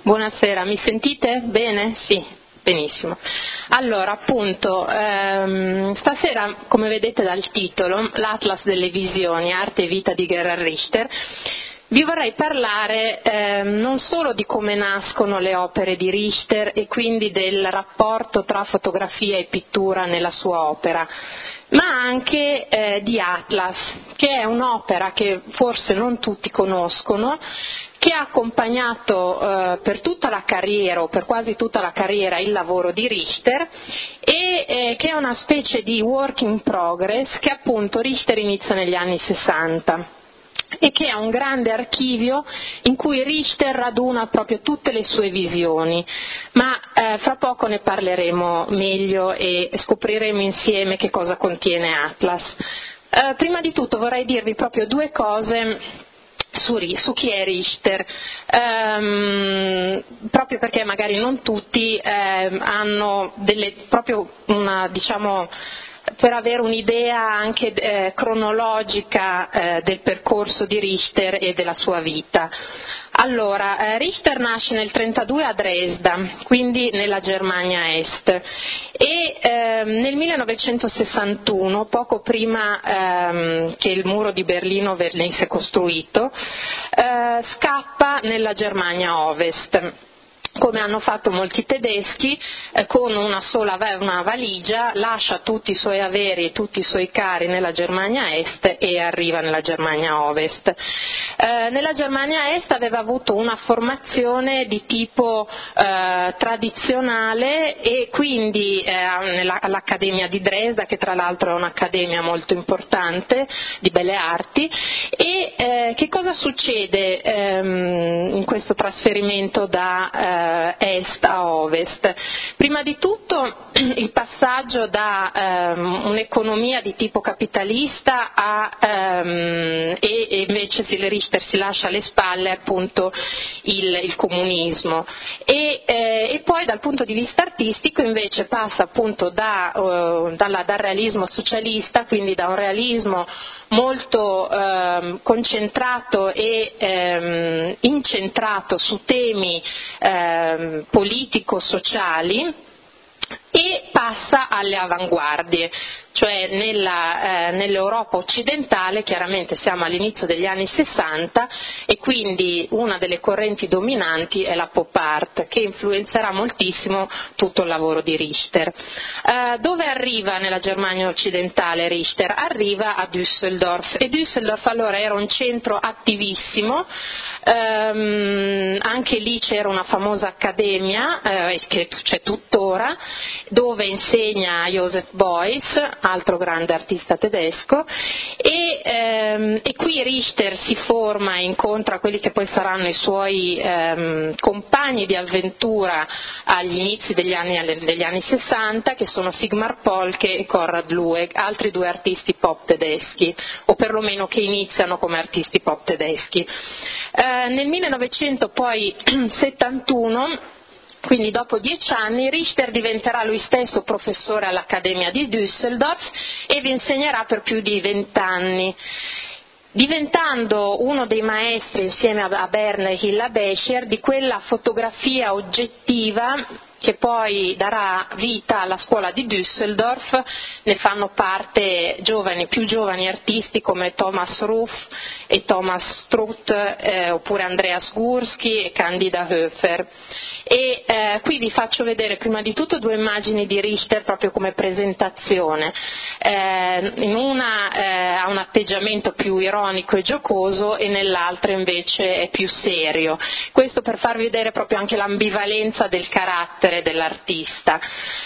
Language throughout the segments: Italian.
Buonasera, mi sentite bene? Sì, benissimo. Allora, appunto, stasera, come vedete dal titolo, l'Atlas delle visioni, arte e vita di Gerhard Richter, vi vorrei parlare non solo di come nascono le opere di Richter e quindi del rapporto tra fotografia e pittura nella sua opera, ma anche di Atlas, che è un'opera che forse non tutti conoscono, che ha accompagnato per tutta la carriera o per quasi tutta la carriera il lavoro di Richter e che è una specie di work in progress che appunto Richter inizia negli anni 60 e che è un grande archivio in cui Richter raduna proprio tutte le sue visioni, ma fra poco ne parleremo meglio e scopriremo insieme che cosa contiene Atlas. Prima di tutto vorrei dirvi proprio due cose su chi è Richter, proprio perché magari non tutti hanno proprio una, diciamo, per avere un'idea anche cronologica del percorso di Richter e della sua vita. Allora, Richter nasce nel 1932 a Dresda, quindi nella Germania Est, e nel 1961, poco prima che il muro di Berlino venisse costruito, scappa nella Germania Ovest, come hanno fatto molti tedeschi, con una valigia, lascia tutti i suoi averi e tutti i suoi cari nella Germania Est e arriva nella Germania Ovest. Nella Germania Est aveva avuto una formazione di tipo tradizionale e quindi all'Accademia di Dresda, che tra l'altro è un'accademia molto importante di belle arti, e che cosa succede in questo trasferimento da est a ovest? Prima di tutto il passaggio da un'economia di tipo capitalista e invece Richter si lascia alle spalle appunto il comunismo e poi dal punto di vista artistico invece passa appunto dal realismo socialista, quindi da un realismo molto concentrato e incentrato su temi politico-sociali, e passa alle avanguardie, cioè nell'Europa occidentale. Chiaramente siamo all'inizio degli anni 60 e quindi una delle correnti dominanti è la pop art, che influenzerà moltissimo tutto il lavoro di Richter. Dove arriva nella Germania occidentale Richter? Arriva a Düsseldorf, e Düsseldorf allora era un centro attivissimo, anche lì c'era una famosa accademia che c'è tuttora, dove insegna Joseph Beuys, altro grande artista tedesco, e qui Richter si forma e incontra quelli che poi saranno i suoi compagni di avventura agli inizi degli anni 60, che sono Sigmar Polke e Konrad Lueg, altri due artisti pop tedeschi, o perlomeno che iniziano come artisti pop tedeschi. Nel 1971, quindi dopo 10 anni, Richter diventerà lui stesso professore all'Accademia di Düsseldorf e vi insegnerà per più di 20 anni, diventando uno dei maestri insieme a Berner e Hilla Becher di quella fotografia oggettiva che poi darà vita alla scuola di Düsseldorf. Ne fanno parte più giovani artisti come Thomas Ruff e Thomas Struth, oppure Andreas Gursky e Candida Höfer. E qui vi faccio vedere prima di tutto due immagini di Richter proprio come presentazione. In una ha un atteggiamento più ironico e giocoso e nell'altra invece è più serio. Questo per farvi vedere proprio anche l'ambivalenza del carattere dell'artista.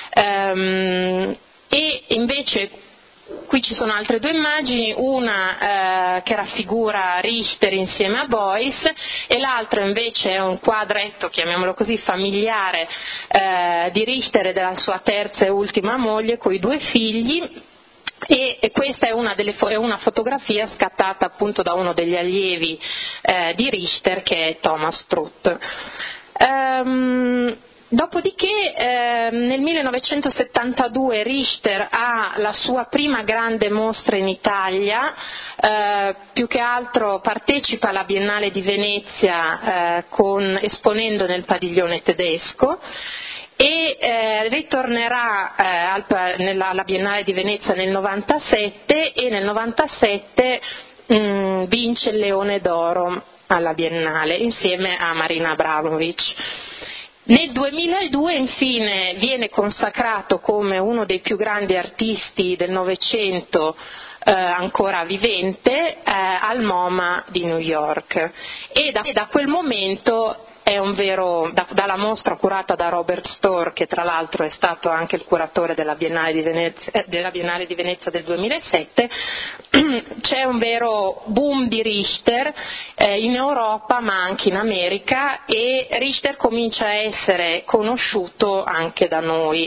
E invece qui ci sono altre due immagini, una che raffigura Richter insieme a Beuys e l'altra invece è un quadretto, chiamiamolo così, familiare di Richter e della sua terza e ultima moglie con i due figli. E questa è una fotografia scattata appunto da uno degli allievi di Richter, che è Thomas Struth. Dopodiché Dopodiché nel 1972 Richter ha la sua prima grande mostra in Italia, più che altro partecipa alla Biennale di Venezia esponendo nel padiglione tedesco, e ritornerà alla Biennale di Venezia nel 97 e nel 97 vince il Leone d'Oro alla Biennale insieme a Marina Abramovic. Nel 2002 infine viene consacrato come uno dei più grandi artisti del Novecento ancora vivente al MoMA di New York, e da quel momento è dalla mostra curata da Robert Storr, che tra l'altro è stato anche il curatore della Biennale di Venezia del 2007, c'è un vero boom di Richter in Europa ma anche in America, e Richter comincia a essere conosciuto anche da noi,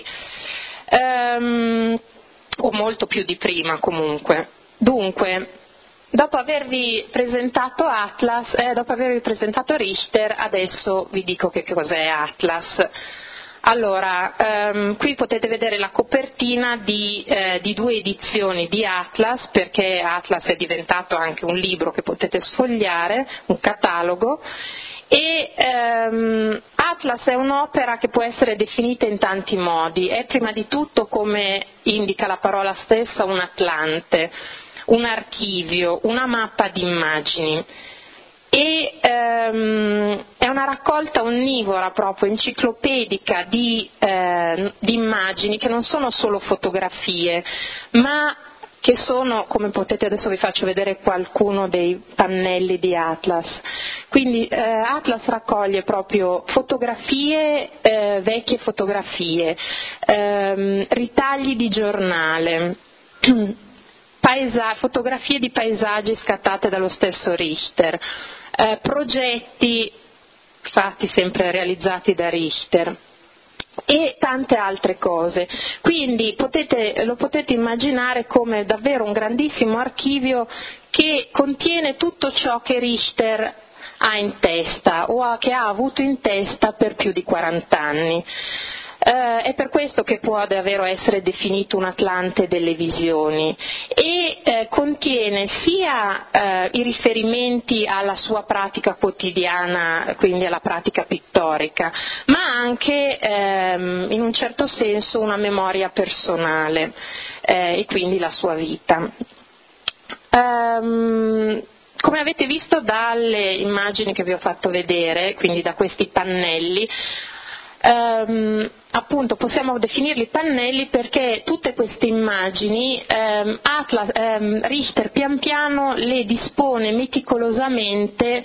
o molto più di prima comunque. Dunque, dopo avervi presentato Richter, adesso vi dico che cos'è Atlas. Allora, qui potete vedere la copertina di 2 edizioni di Atlas, perché Atlas è diventato anche un libro che potete sfogliare, un catalogo, e Atlas è un'opera che può essere definita in tanti modi. È prima di tutto, come indica la parola stessa, un atlante, un archivio, una mappa di immagini, e è una raccolta onnivora, proprio enciclopedica di immagini che non sono solo fotografie, ma che sono, come potete, adesso vi faccio vedere qualcuno dei pannelli di Atlas. Quindi Atlas raccoglie proprio fotografie, vecchie fotografie, ritagli di giornale, fotografie di paesaggi scattate dallo stesso Richter, progetti fatti sempre realizzati da Richter e tante altre cose. Quindi lo potete immaginare come davvero un grandissimo archivio che contiene tutto ciò che Richter ha in testa o che ha avuto in testa per più di 40 anni. È per questo che può davvero essere definito un atlante delle visioni, e contiene sia i riferimenti alla sua pratica quotidiana, quindi alla pratica pittorica, ma anche in un certo senso una memoria personale, e quindi la sua vita. Come avete visto dalle immagini che vi ho fatto vedere, quindi da questi pannelli, appunto possiamo definirli pannelli perché tutte queste immagini Richter pian piano le dispone meticolosamente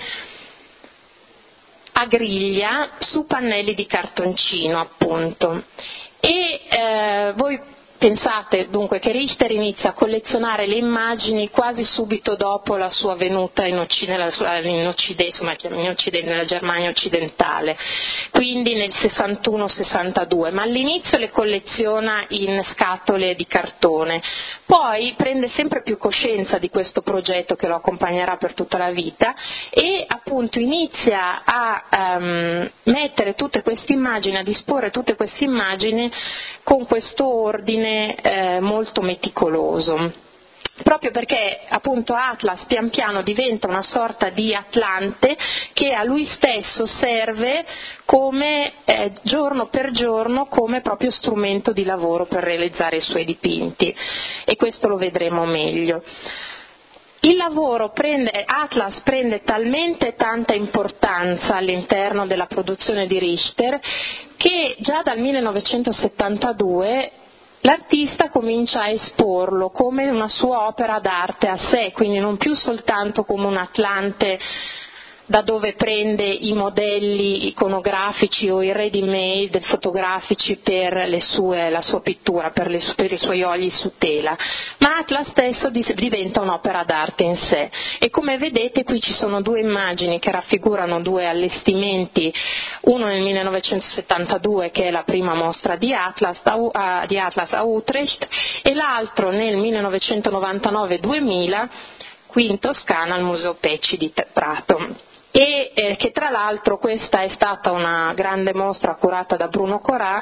a griglia su pannelli di cartoncino, appunto. E voi pensate dunque che Richter inizia a collezionare le immagini quasi subito dopo la sua venuta in Occidente, nella Germania occidentale, quindi nel 61-62, ma all'inizio le colleziona in scatole di cartone. Poi prende sempre più coscienza di questo progetto che lo accompagnerà per tutta la vita e appunto inizia a mettere tutte queste immagini, a disporre tutte queste immagini con questo ordine molto meticoloso, proprio perché appunto Atlas pian piano diventa una sorta di atlante che a lui stesso serve come giorno per giorno come proprio strumento di lavoro per realizzare i suoi dipinti, e questo lo vedremo meglio. Il lavoro Atlas prende talmente tanta importanza all'interno della produzione di Richter che già dal 1972 l'artista comincia a esporlo come una sua opera d'arte a sé, quindi non più soltanto come un atlante da dove prende i modelli iconografici o i ready-made fotografici per la sua pittura, per i suoi oli su tela, ma Atlas stesso diventa un'opera d'arte in sé. E come vedete qui ci sono 2 immagini che raffigurano 2 allestimenti, uno nel 1972 che è la prima mostra di Atlas a Utrecht e l'altro nel 1999-2000 qui in Toscana al Museo Pecci di Prato. e che tra l'altro questa è stata una grande mostra curata da Bruno Corà,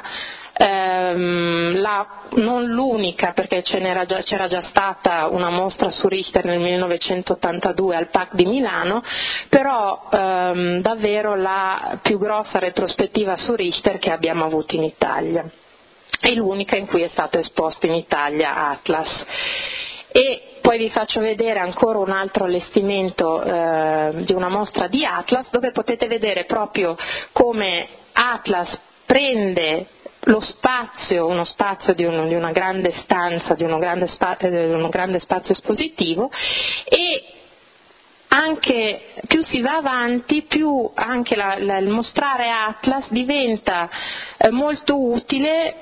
non l'unica, perché c'era già stata una mostra su Richter nel 1982 al PAC di Milano, però davvero la più grossa retrospettiva su Richter che abbiamo avuto in Italia, e l'unica in cui è stato esposto in Italia Atlas. E poi vi faccio vedere ancora un altro allestimento di una mostra di Atlas, dove potete vedere proprio come Atlas prende lo spazio, uno spazio di una grande stanza, di uno grande spazio espositivo, e anche più si va avanti, più anche il mostrare Atlas diventa molto utile,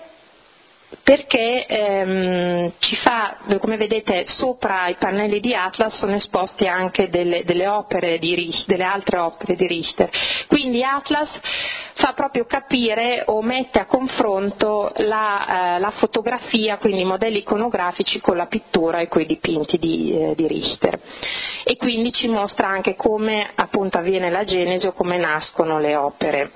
perché ci fa, come vedete sopra i pannelli di Atlas sono esposti anche delle opere delle altre opere di Richter, quindi Atlas fa proprio capire o mette a confronto la fotografia, quindi i modelli iconografici, con la pittura e con i dipinti di Richter, e quindi ci mostra anche come appunto avviene la genesi o come nascono le opere.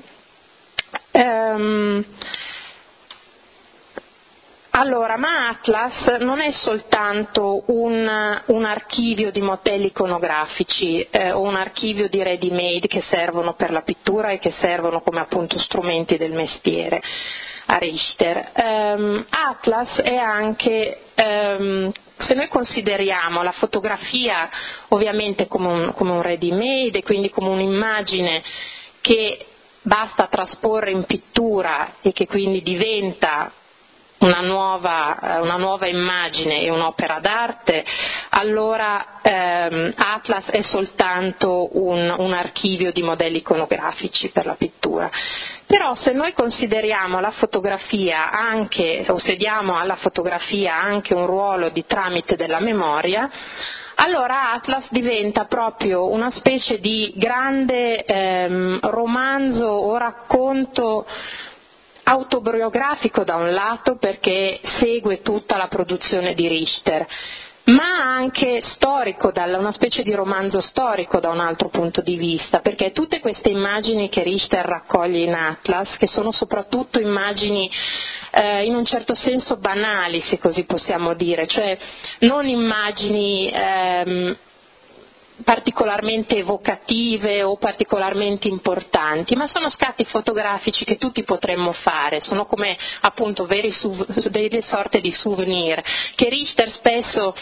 Allora, ma Atlas non è soltanto un archivio di modelli iconografici o un archivio di ready made che servono per la pittura e che servono come appunto strumenti del mestiere a Richter. Atlas è anche, se noi consideriamo la fotografia ovviamente come un ready made e quindi come un'immagine che basta trasporre in pittura e che quindi diventa una nuova immagine e un'opera d'arte, allora Atlas è soltanto un archivio di modelli iconografici per la pittura. Però se noi consideriamo la fotografia anche, o se diamo alla fotografia anche un ruolo di tramite della memoria, allora Atlas diventa proprio una specie di grande romanzo o racconto autobiografico da un lato, perché segue tutta la produzione di Richter, ma anche storico, una specie di romanzo storico da un altro punto di vista, perché tutte queste immagini che Richter raccoglie in Atlas, che sono soprattutto immagini in un certo senso banali, se così possiamo dire, cioè non immagini particolarmente evocative o particolarmente importanti, ma sono scatti fotografici che tutti potremmo fare, sono come appunto delle sorte di souvenir che Richter spesso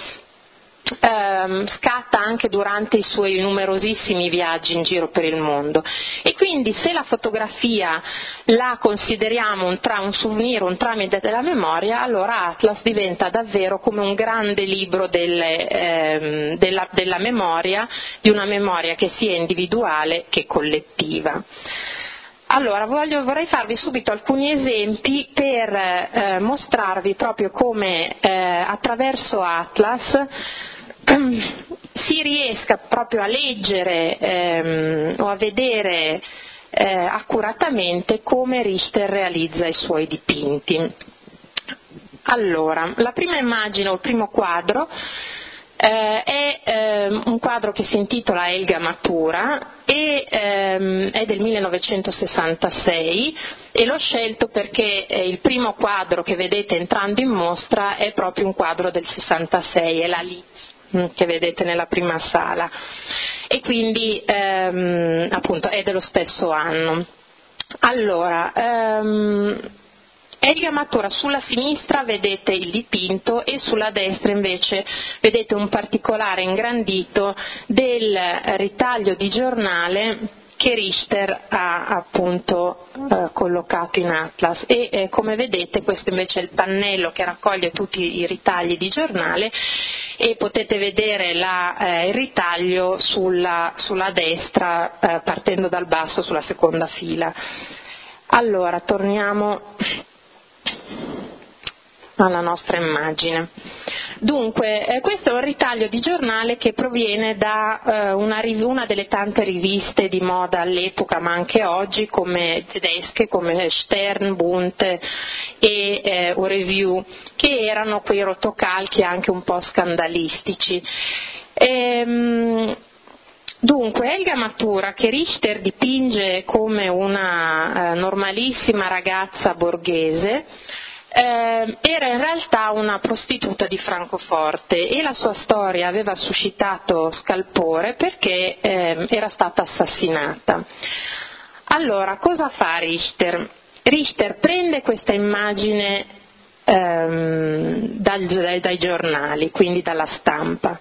scatta anche durante i suoi numerosissimi viaggi in giro per il mondo. E quindi se la fotografia la consideriamo un souvenir, un tramite della memoria, allora Atlas diventa davvero come un grande libro della memoria, di una memoria che sia individuale che collettiva. Allora, vorrei farvi subito alcuni esempi per mostrarvi proprio come attraverso Atlas si riesca proprio a leggere o a vedere accuratamente come Richter realizza i suoi dipinti. Allora, la prima immagine o il primo quadro è un quadro che si intitola Elga Matura e è del 1966 e l'ho scelto perché il primo quadro che vedete entrando in mostra è proprio un quadro del 66, è la Liszt che vedete nella prima sala, e quindi appunto è dello stesso anno. Allora, Elga Matura, sulla sinistra vedete il dipinto e sulla destra invece vedete un particolare ingrandito del ritaglio di giornale che Richter ha appunto collocato in Atlas, e come vedete questo invece è il pannello che raccoglie tutti i ritagli di giornale, e potete vedere il ritaglio sulla destra partendo dal basso sulla seconda fila. Allora torniamo alla nostra immagine. Dunque, questo è un ritaglio di giornale che proviene da una delle tante riviste di moda all'epoca, ma anche oggi, come tedesche, come Stern, Bund e Review, che erano quei rotocalchi anche un po' scandalistici. Dunque, Helga Matura, che Richter dipinge come una normalissima ragazza borghese, era in realtà una prostituta di Francoforte e la sua storia aveva suscitato scalpore perché era stata assassinata. Allora, cosa fa Richter? Richter prende questa immagine dai giornali, quindi dalla stampa.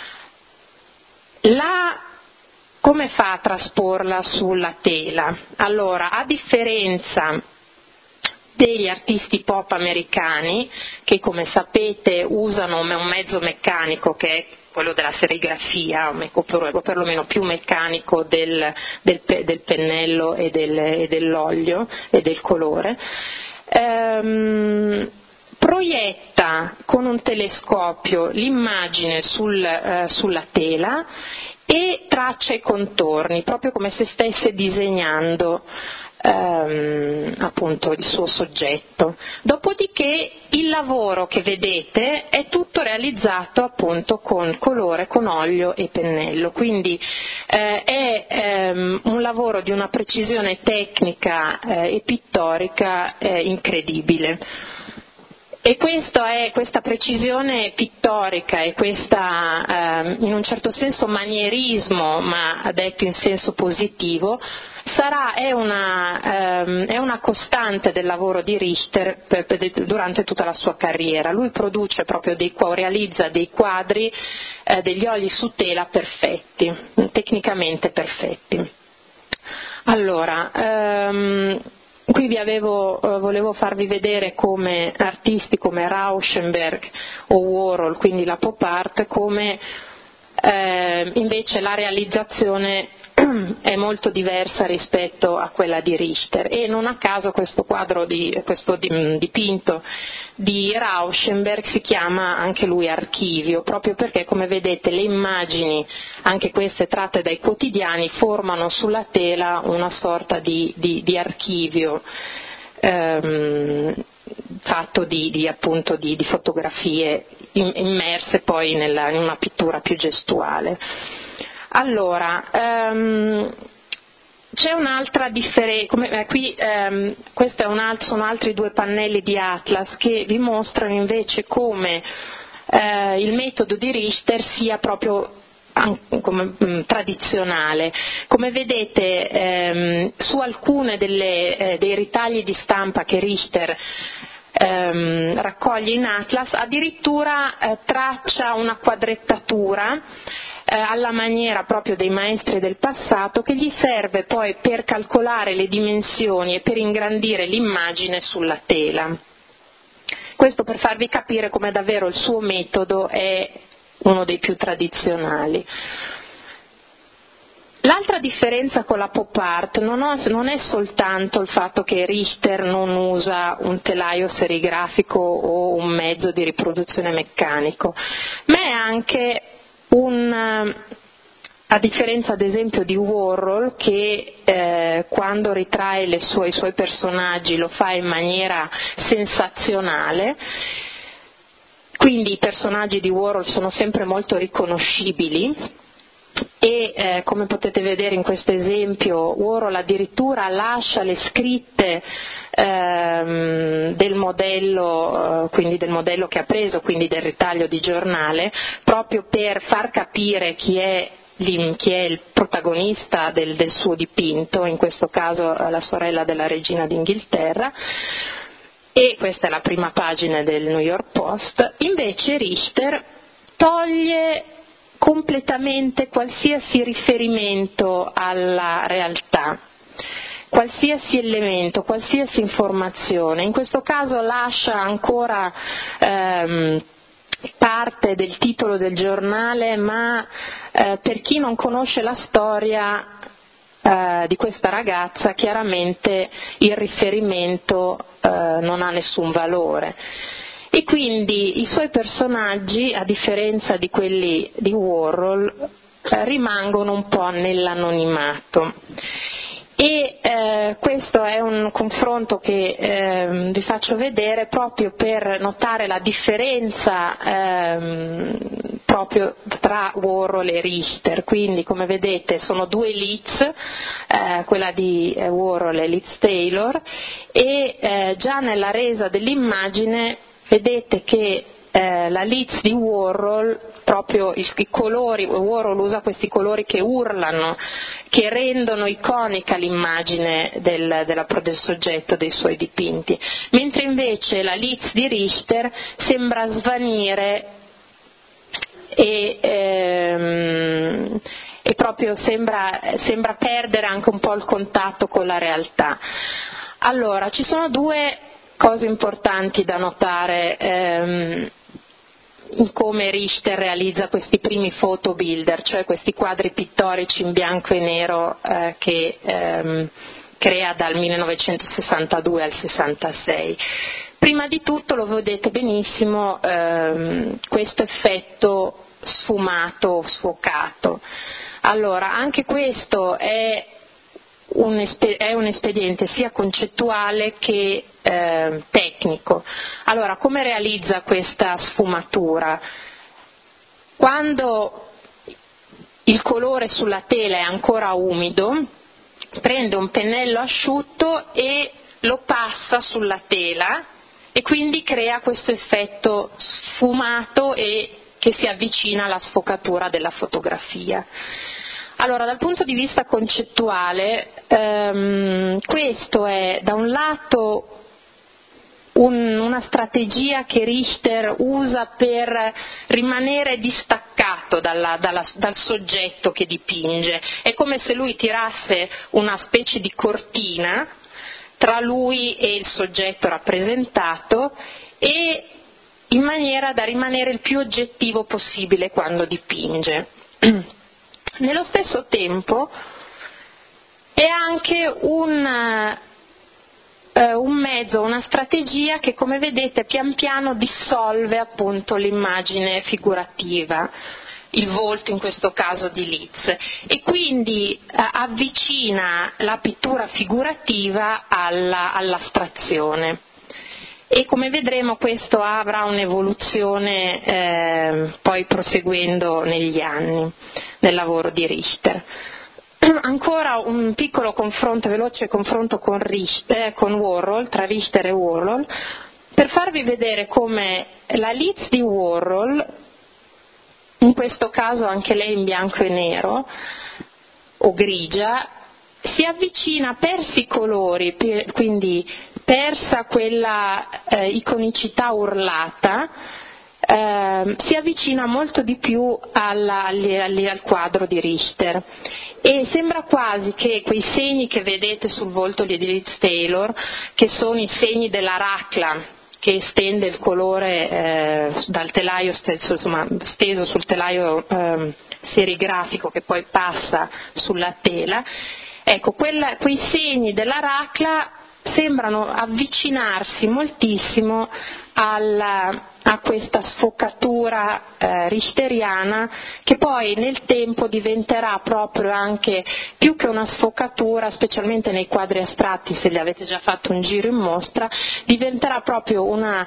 Come fa a trasporla sulla tela? Allora, a differenza degli artisti pop americani, che come sapete usano un mezzo meccanico che è quello della serigrafia, o perlomeno più meccanico del pennello e dell'olio e del colore, proietta con un telescopio l'immagine sulla tela e traccia i contorni, proprio come se stesse disegnando appunto il suo soggetto. Dopodiché il lavoro che vedete è tutto realizzato appunto con colore, con olio e pennello, quindi è un lavoro di una precisione tecnica e pittorica incredibile. E questa precisione pittorica e questa in un certo senso manierismo, ma detto in senso positivo, è una costante del lavoro di Richter durante tutta la sua carriera. Lui produce proprio realizza dei quadri, degli oli su tela perfetti, tecnicamente perfetti. Allora, qui volevo farvi vedere come artisti come Rauschenberg o Warhol, quindi la pop art, come invece la realizzazione è molto diversa rispetto a quella di Richter, e non a caso questo dipinto di Rauschenberg si chiama anche lui Archivio, proprio perché, come vedete, le immagini, anche queste tratte dai quotidiani, formano sulla tela una sorta di archivio fatto appunto di fotografie immerse poi in una pittura più gestuale. Allora, c'è un'altra differenza, sono altri due pannelli di Atlas che vi mostrano invece come il metodo di Richter sia proprio tradizionale. Come vedete, su alcune dei ritagli di stampa che Richter raccoglie in Atlas, addirittura traccia una quadrettatura alla maniera proprio dei maestri del passato, che gli serve poi per calcolare le dimensioni e per ingrandire l'immagine sulla tela. Questo per farvi capire come davvero il suo metodo è uno dei più tradizionali. L'altra differenza con la pop art non è soltanto il fatto che Richter non usa un telaio serigrafico o un mezzo di riproduzione meccanico, ma è anche a differenza ad esempio di Warhol, che quando ritrae i suoi personaggi lo fa in maniera sensazionale. Quindi i personaggi di Warhol sono sempre molto riconoscibili e come potete vedere in questo esempio, Warhol addirittura lascia le scritte del modello, quindi del modello che ha preso, quindi del ritaglio di giornale, proprio per far capire chi è il protagonista del suo dipinto, in questo caso la sorella della regina d'Inghilterra. E questa è la prima pagina del New York Post. Invece Richter toglie completamente qualsiasi riferimento alla realtà, qualsiasi elemento, qualsiasi informazione. In questo caso lascia ancora parte del titolo del giornale, ma per chi non conosce la storia di questa ragazza, chiaramente il riferimento non ha nessun valore. E quindi i suoi personaggi, a differenza di quelli di Warhol, rimangono un po' nell'anonimato. E questo è un confronto che vi faccio vedere proprio per notare la differenza proprio tra Warhol e Richter, quindi come vedete sono due Liz, quella di Warhol e Liz Taylor, e già nella resa dell'immagine vedete che la Liz di Warhol, proprio i colori, Warhol usa questi colori che urlano, che rendono iconica l'immagine del soggetto dei suoi dipinti, mentre invece la Liz di Richter sembra svanire e proprio sembra perdere anche un po' il contatto con la realtà. Allora, ci sono due cose importanti da notare in come Richter realizza questi primi photobilder, cioè questi quadri pittorici in bianco e nero che crea dal 1962 al 66. Prima di tutto, lo vedete benissimo, questo effetto sfumato, sfocato. Allora, anche questo è un espediente sia concettuale che tecnico. Allora, come realizza questa sfumatura? Quando il colore sulla tela è ancora umido, prende un pennello asciutto e lo passa sulla tela e quindi crea questo effetto sfumato e che si avvicina alla sfocatura della fotografia. Allora, dal punto di vista concettuale, questo è da un lato una strategia che Richter usa per rimanere distaccato dal soggetto che dipinge. È come se lui tirasse una specie di cortina tra lui e il soggetto rappresentato, e in maniera da rimanere il più oggettivo possibile quando dipinge. Nello stesso tempo è anche un mezzo, una strategia che, come vedete, pian piano dissolve appunto l'immagine figurativa, il volto in questo caso di Liz, e quindi avvicina la pittura figurativa all'astrazione. E come vedremo questo avrà un'evoluzione poi proseguendo negli anni nel lavoro di Richter. Ancora un piccolo confronto, veloce confronto con Warhol, tra Richter e Warhol, per farvi vedere come la Liz di Warhol, in questo caso anche lei in bianco e nero o grigia, si avvicina, persi i colori, quindi persa quella iconicità urlata, si avvicina molto di più al quadro di Richter, e sembra quasi che quei segni che vedete sul volto di Liz Taylor, che sono i segni della racla che estende il colore dal telaio stesso, insomma, steso sul telaio serigrafico che poi passa sulla tela, ecco, quei segni della racla sembrano avvicinarsi moltissimo a questa sfocatura richteriana, che poi nel tempo diventerà proprio anche più che una sfocatura, specialmente nei quadri astratti, se li avete già fatto un giro in mostra, diventerà proprio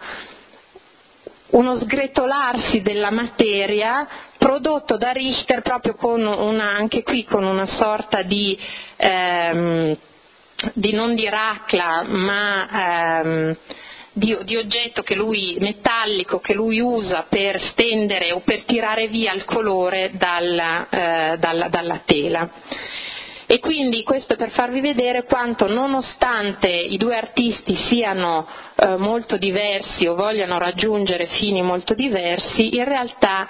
uno sgretolarsi della materia prodotto da Richter proprio anche qui con una sorta di non di racla, ma di oggetto metallico che lui usa per stendere o per tirare via il colore dalla tela. E quindi questo è per farvi vedere quanto, nonostante i due artisti siano molto diversi o vogliano raggiungere fini molto diversi, in realtà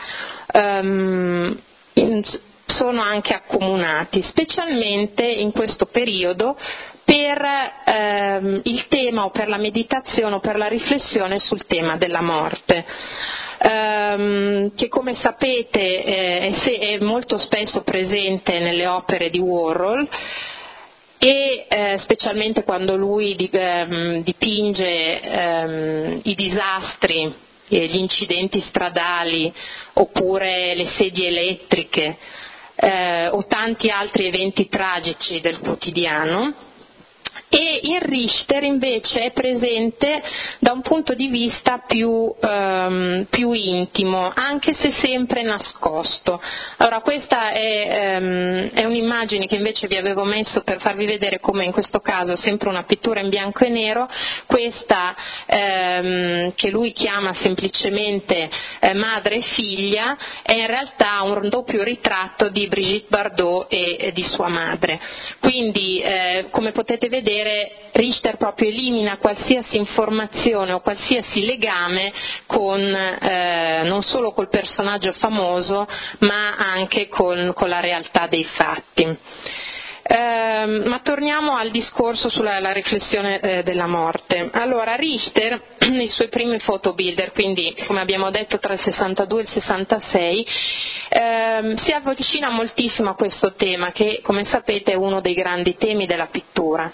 sono anche accomunati, specialmente in questo periodo, per il tema o per la meditazione o per la riflessione sul tema della morte, che come sapete è molto spesso presente nelle opere di Warhol, e specialmente quando lui dipinge i disastri, gli incidenti stradali oppure le sedie elettriche o tanti altri eventi tragici del quotidiano. e in Richter invece è presente da un punto di vista più intimo, anche se sempre nascosto. Allora questa è un'immagine che invece vi avevo messo per farvi vedere come in questo caso sempre una pittura in bianco e nero, questa che lui chiama semplicemente madre e figlia, è in realtà un doppio ritratto di Brigitte Bardot e di sua madre. Quindi come potete vedere Richter proprio elimina qualsiasi informazione o qualsiasi legame con non solo col personaggio famoso ma anche con la realtà dei fatti. Ma torniamo al discorso sulla riflessione della morte. Allora Richter nei suoi primi photobilder, quindi come abbiamo detto tra il 62 e il 66, si avvicina moltissimo a questo tema che, come sapete, è uno dei grandi temi della pittura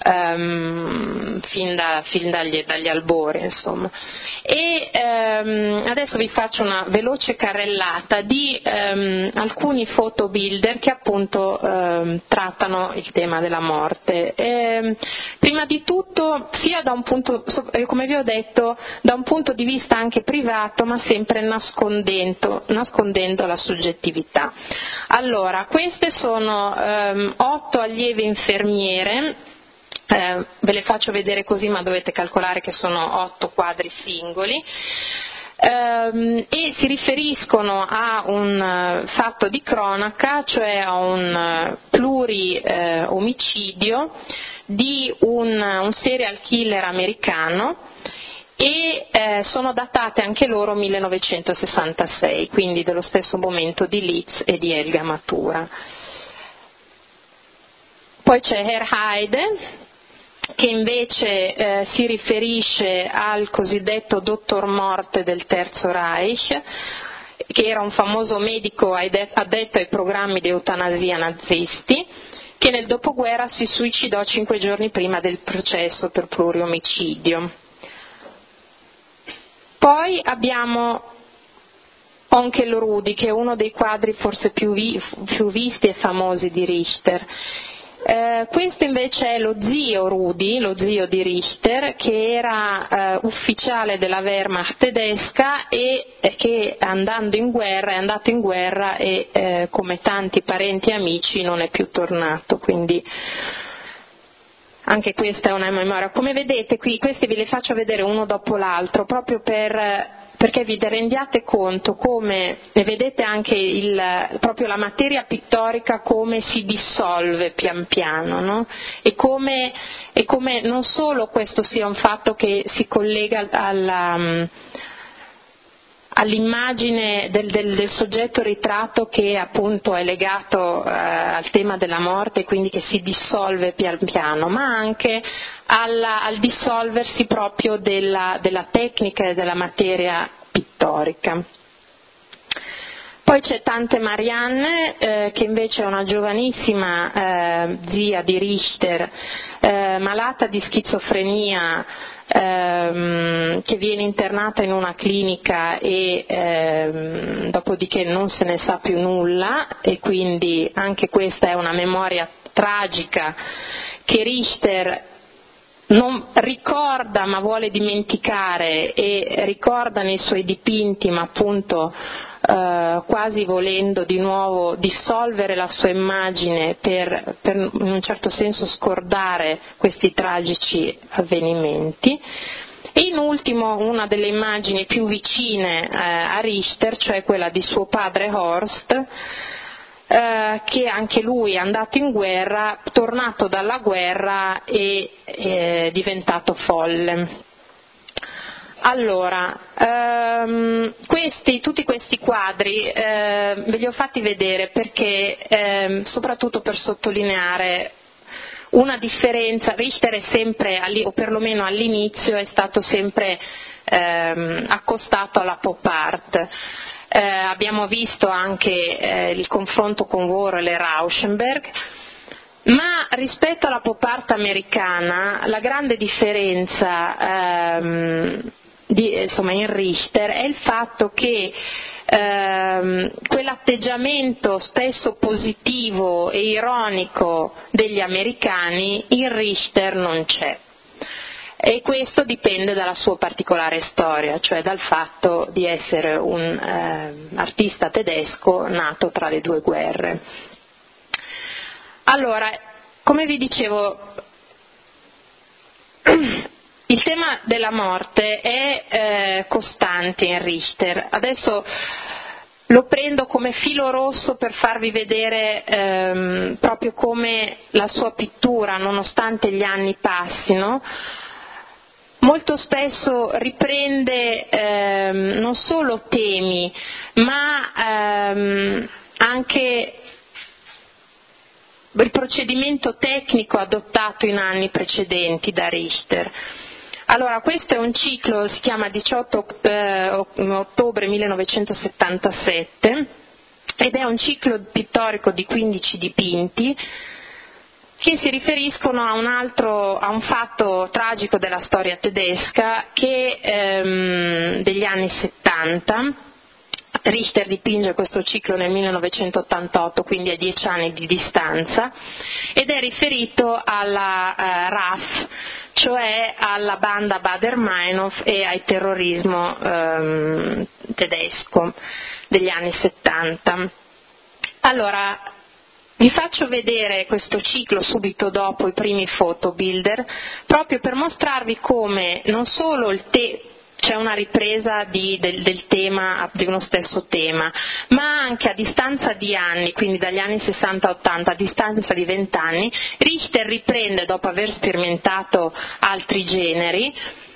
fin dagli albori, insomma. E adesso vi faccio una veloce carrellata di alcuni photobilder che appunto trattano il tema della morte. Prima di tutto, sia da un punto, come vi ho detto, da un punto di vista anche privato, ma sempre nascondendo la soggettività. Allora, queste sono 8 allieve infermiere. Ve le faccio vedere così, ma dovete calcolare che sono 8 quadri singoli, e si riferiscono a un fatto di cronaca, cioè a un omicidio di un serial killer americano, e sono datate anche loro 1966, quindi dello stesso momento di Litz e di Helga Matura. Poi c'è Herr Heide, che invece si riferisce al cosiddetto dottor Morte del Terzo Reich, che era un famoso medico addetto ai programmi di eutanasia nazisti, che nel dopoguerra si suicidò 5 giorni prima del processo per pluriomicidio. Poi abbiamo Onkel Rudi, che è uno dei quadri forse più visti e famosi di Richter. Questo invece è lo zio Rudi, lo zio di Richter, che era ufficiale della Wehrmacht tedesca e che è andato in guerra e come tanti parenti e amici non è più tornato, quindi anche questa è una memoria. Come vedete qui, questi ve li faccio vedere uno dopo l'altro, proprio perché vi rendiate conto come, e vedete anche proprio la materia pittorica come si dissolve pian piano, no? E come non solo questo sia un fatto che si collega all'immagine del soggetto ritratto, che appunto è legato al tema della morte e quindi che si dissolve pian piano, ma anche al dissolversi proprio della tecnica e della materia pittorica. Poi c'è Tante Marianne, che invece è una giovanissima zia di Richter, malata di schizofrenia, che viene internata in una clinica e dopodiché non se ne sa più nulla, e quindi anche questa è una memoria tragica che Richter non ricorda ma vuole dimenticare, e ricorda nei suoi dipinti, ma appunto quasi volendo di nuovo dissolvere la sua immagine per in un certo senso scordare questi tragici avvenimenti. E in ultimo una delle immagini più vicine a Richter, cioè quella di suo padre Horst, che anche lui è andato in guerra, tornato dalla guerra e è diventato folle. Allora, tutti questi quadri ve li ho fatti vedere perché, soprattutto per sottolineare una differenza. Richter è sempre, o perlomeno all'inizio, è stato sempre accostato alla pop art. Abbiamo visto anche il confronto con Warhol e Rauschenberg, ma rispetto alla pop art americana la grande differenza insomma in Richter è il fatto che quell'atteggiamento spesso positivo e ironico degli americani in Richter non c'è. E questo dipende dalla sua particolare storia, cioè dal fatto di essere un artista tedesco nato tra le due guerre. Allora, come vi dicevo, il tema della morte è costante in Richter. Adesso lo prendo come filo rosso per farvi vedere proprio come la sua pittura, nonostante gli anni passino, molto spesso riprende non solo temi, ma anche il procedimento tecnico adottato in anni precedenti da Richter. Allora, questo è un ciclo, si chiama 18 ottobre 1977 ed è un ciclo pittorico di 15 dipinti che si riferiscono a un fatto tragico della storia tedesca degli anni 70. Richter dipinge questo ciclo nel 1988, quindi a 10 anni di distanza, ed è riferito alla RAF, cioè alla banda Baader-Meinhof e al terrorismo tedesco degli anni 70. Allora, vi faccio vedere questo ciclo subito dopo i primi photobilder, proprio per mostrarvi come non solo c'è una ripresa del tema, di uno stesso tema, ma anche a distanza di anni, quindi dagli anni 60-80, a distanza di 20 anni, Richter riprende, dopo aver sperimentato altri generi,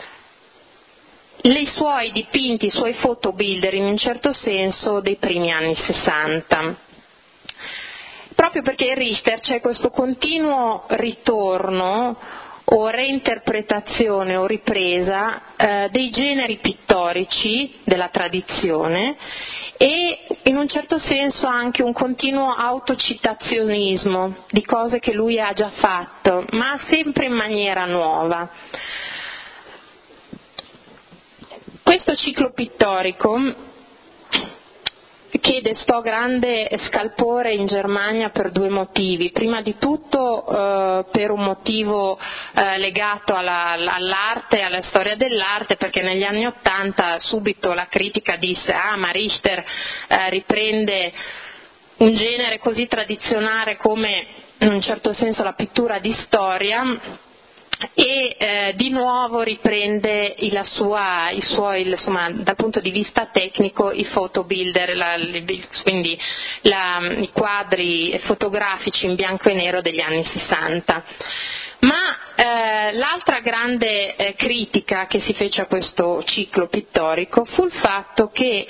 i suoi dipinti, i suoi photobilder in un certo senso dei primi anni 60. Proprio perché in Richter c'è questo continuo ritorno o reinterpretazione o ripresa dei generi pittorici della tradizione e in un certo senso anche un continuo autocitazionismo di cose che lui ha già fatto, ma sempre in maniera nuova. Questo ciclo pittorico che destò grande scalpore in Germania per due motivi. Prima di tutto per un motivo legato all'arte, alla storia dell'arte, perché negli anni '80 subito la critica disse ma Richter riprende un genere così tradizionale come in un certo senso la pittura di storia e di nuovo riprende insomma, dal punto di vista tecnico i photobilder, quindi i quadri fotografici in bianco e nero degli anni 60. Ma l'altra grande critica che si fece a questo ciclo pittorico fu il fatto che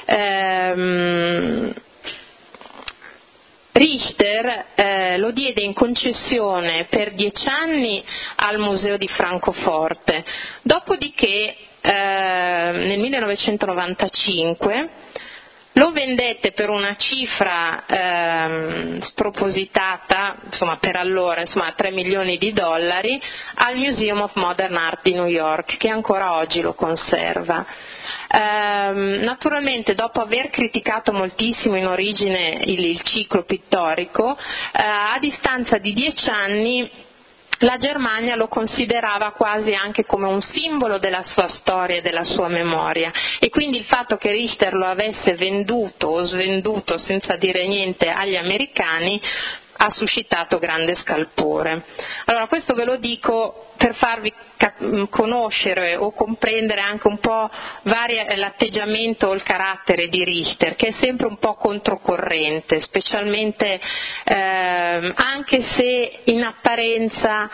Richter lo diede in concessione per 10 anni al Museo di Francoforte, dopodiché nel 1995 lo vendette per una cifra spropositata, insomma per allora, insomma $3 milioni al Museum of Modern Art di New York, che ancora oggi lo conserva. Naturalmente dopo aver criticato moltissimo in origine il ciclo pittorico, a distanza di 10 anni la Germania lo considerava quasi anche come un simbolo della sua storia e della sua memoria, e quindi il fatto che Richter lo avesse venduto o svenduto senza dire niente agli americani ha suscitato grande scalpore. Allora, questo ve lo dico per farvi conoscere o comprendere anche un po' l'atteggiamento o il carattere di Richter, che è sempre un po' controcorrente, specialmente anche se in apparenza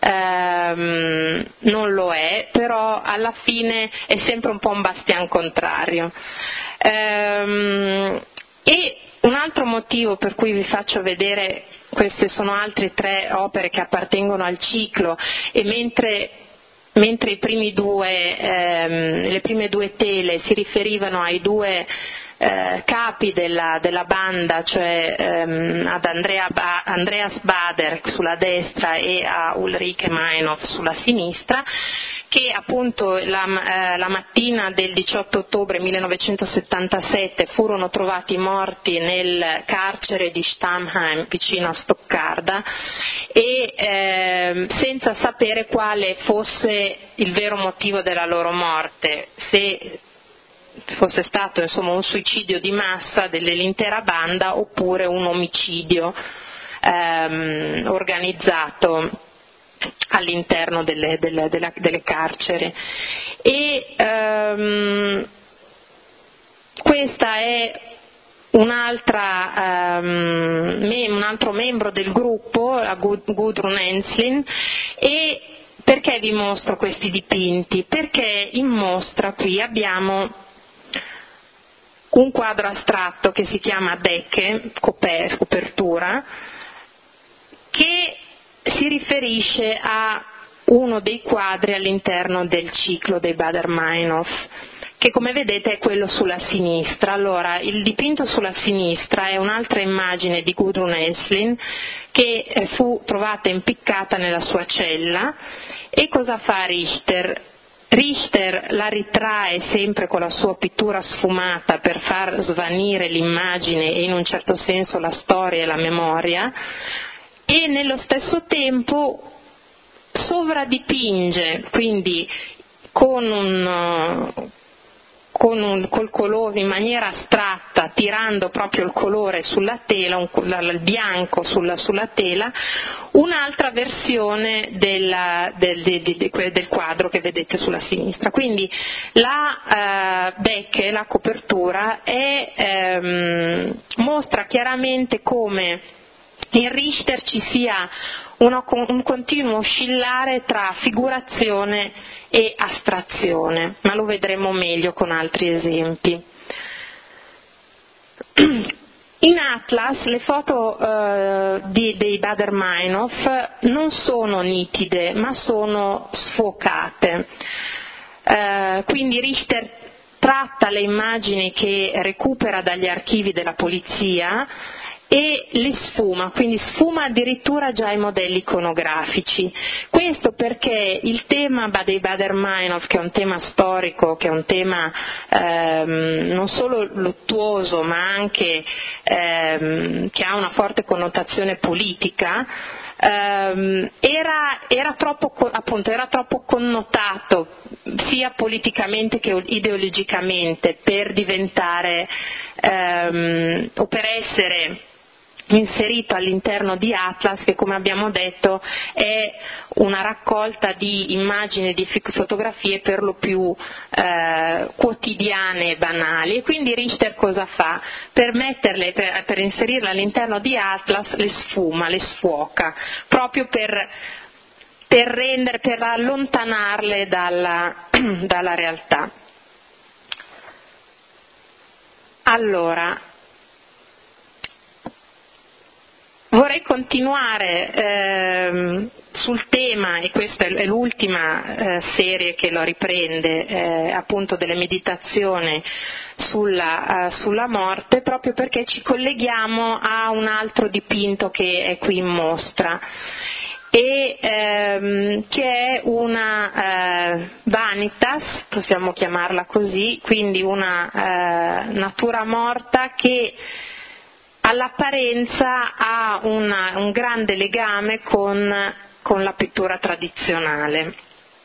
non lo è, però alla fine è sempre un po' un bastian contrario. E un altro motivo per cui vi faccio vedere, queste sono altre 3 opere che appartengono al ciclo, e mentre le prime due tele si riferivano ai 2 capi della banda, cioè ad Andreas Baader sulla destra e a Ulrike Meinhof sulla sinistra, che appunto la mattina del 18 ottobre 1977 furono trovati morti nel carcere di Stammheim vicino a Stoccarda e senza sapere quale fosse il vero motivo della loro morte, se fosse stato insomma un suicidio di massa dell'intera banda oppure un omicidio organizzato all'interno delle carceri. E questa è un altro membro del gruppo, Gudrun Ensslin. E perché vi mostro questi dipinti? Perché in mostra qui abbiamo un quadro astratto che si chiama Decke, copertura, che si riferisce a uno dei quadri all'interno del ciclo dei Baader-Meinhof, che come vedete è quello sulla sinistra. Allora, il dipinto sulla sinistra è un'altra immagine di Gudrun Ensslin che fu trovata impiccata nella sua cella. E cosa fa Richter? Richter la ritrae sempre con la sua pittura sfumata per far svanire l'immagine e in un certo senso la storia e la memoria, e nello stesso tempo sovradipinge, quindi col colore in maniera astratta, tirando proprio il colore sulla tela, il bianco sulla tela, un'altra versione del quadro che vedete sulla sinistra. Quindi la Decke, la copertura, mostra chiaramente come in Richter ci sia un continuo oscillare tra figurazione e astrazione, ma lo vedremo meglio con altri esempi. In Atlas le foto dei Baader-Meinhof non sono nitide, ma sono sfocate. Quindi Richter tratta le immagini che recupera dagli archivi della polizia e li sfuma, quindi sfuma addirittura già i modelli iconografici. Questo perché il tema dei Baader-Meinhof, che è un tema storico, che è un tema non solo luttuoso ma anche che ha una forte connotazione politica, era troppo connotato sia politicamente che ideologicamente per diventare o per essere inserito all'interno di Atlas, che come abbiamo detto è una raccolta di immagini e di fotografie per lo più quotidiane e banali. E quindi Richter cosa fa? Per inserirle all'interno di Atlas le sfuma, le sfuoca, proprio per allontanarle dalla realtà. Allora, vorrei continuare sul tema, e questa è l'ultima serie che lo riprende, appunto delle meditazioni sulla morte, proprio perché ci colleghiamo a un altro dipinto che è qui in mostra, e che è una vanitas, possiamo chiamarla così, quindi una natura morta che all'apparenza ha un grande legame con la pittura tradizionale.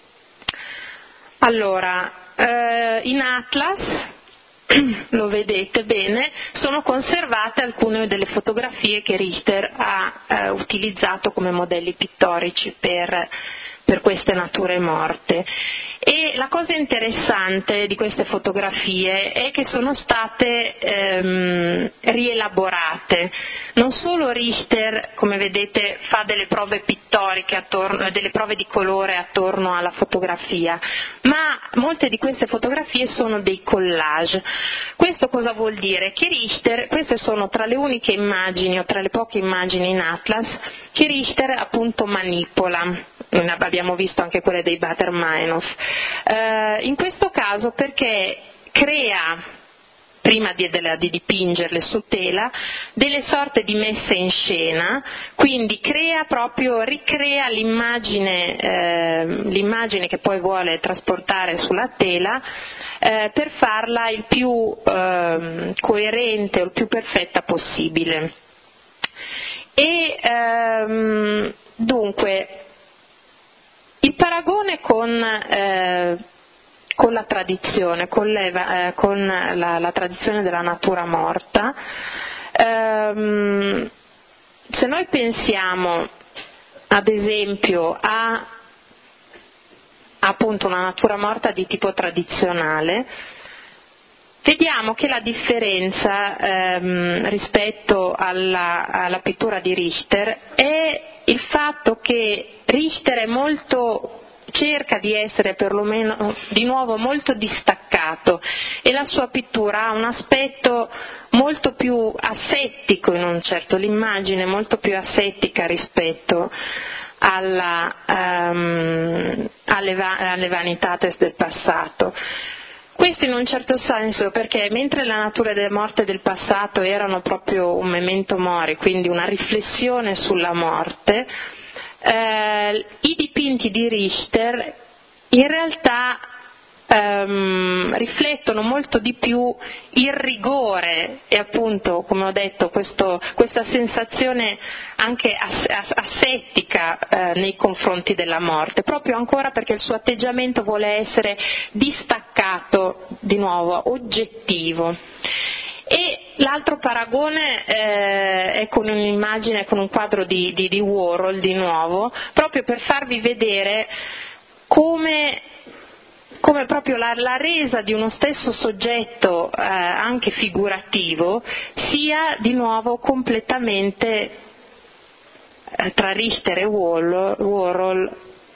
Allora, in Atlas, lo vedete bene, sono conservate alcune delle fotografie che Richter ha utilizzato come modelli pittorici per queste nature morte. E la cosa interessante di queste fotografie è che sono state rielaborate. Non solo Richter, come vedete, fa delle prove pittoriche delle prove di colore attorno alla fotografia, ma molte di queste fotografie sono dei collage. Questo cosa vuol dire? Che Richter, queste sono tra le uniche immagini o tra le poche immagini in Atlas che Richter appunto manipola. Abbiamo visto anche quelle dei Baader-Meinhof. In questo caso perché crea prima di dipingerle su tela, delle sorte di messe in scena, quindi ricrea l'immagine che poi vuole trasportare sulla tela per farla il più coerente o il più perfetta possibile. E dunque, il paragone con la tradizione, con la tradizione della natura morta, se noi pensiamo ad esempio a appunto una natura morta di tipo tradizionale, vediamo che la differenza rispetto alla pittura di Richter è il fatto che Richter cerca di essere perlomeno di nuovo molto distaccato e la sua pittura ha un aspetto molto più assettico in un certo, l'immagine è molto più assettica rispetto alle vanitates del passato. Questo in un certo senso perché mentre la natura delle morte del passato erano proprio un memento mori, quindi una riflessione sulla morte, i dipinti di Richter in realtà riflettono molto di più il rigore e appunto, come ho detto, questa sensazione anche assettica nei confronti della morte, proprio ancora perché il suo atteggiamento vuole essere distaccato, di nuovo, oggettivo. E l'altro paragone è con un'immagine, con un quadro di Warhol di nuovo, proprio per farvi vedere come proprio la resa di uno stesso soggetto anche figurativo sia di nuovo completamente tra Richter e Warhol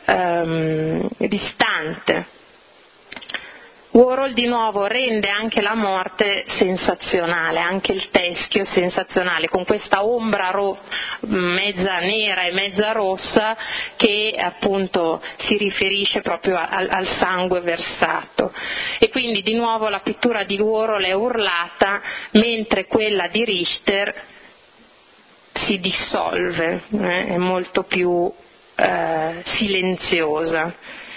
distante. Warhol di nuovo rende anche la morte sensazionale, anche il teschio sensazionale, con questa ombra mezza nera e mezza rossa che appunto si riferisce proprio al sangue versato. E quindi di nuovo la pittura di Warhol è urlata, mentre quella di Richter si dissolve, è molto più silenziosa.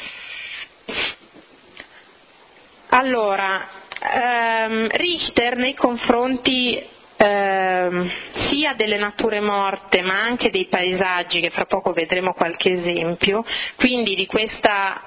Allora, Richter nei confronti sia delle nature morte ma anche dei paesaggi, che fra poco vedremo qualche esempio, quindi di questa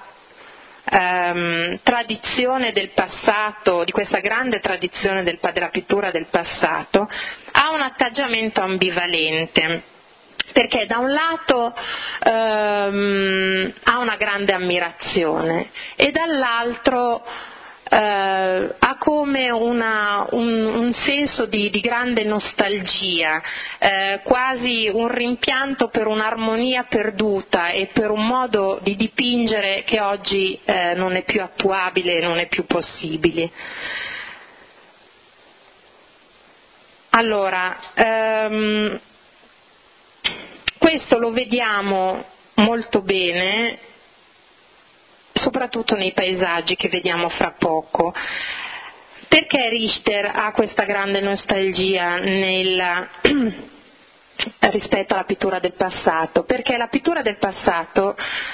tradizione del passato, di questa grande tradizione della pittura del passato, ha un atteggiamento ambivalente. Perché da un lato ha una grande ammirazione e dall'altro ha come un senso di grande nostalgia, quasi un rimpianto per un'armonia perduta e per un modo di dipingere che oggi non è più attuabile e non è più possibile. Allora, questo lo vediamo molto bene soprattutto nei paesaggi che vediamo fra poco. Perché Richter ha questa grande nostalgia rispetto alla pittura del passato? Perché la pittura del passato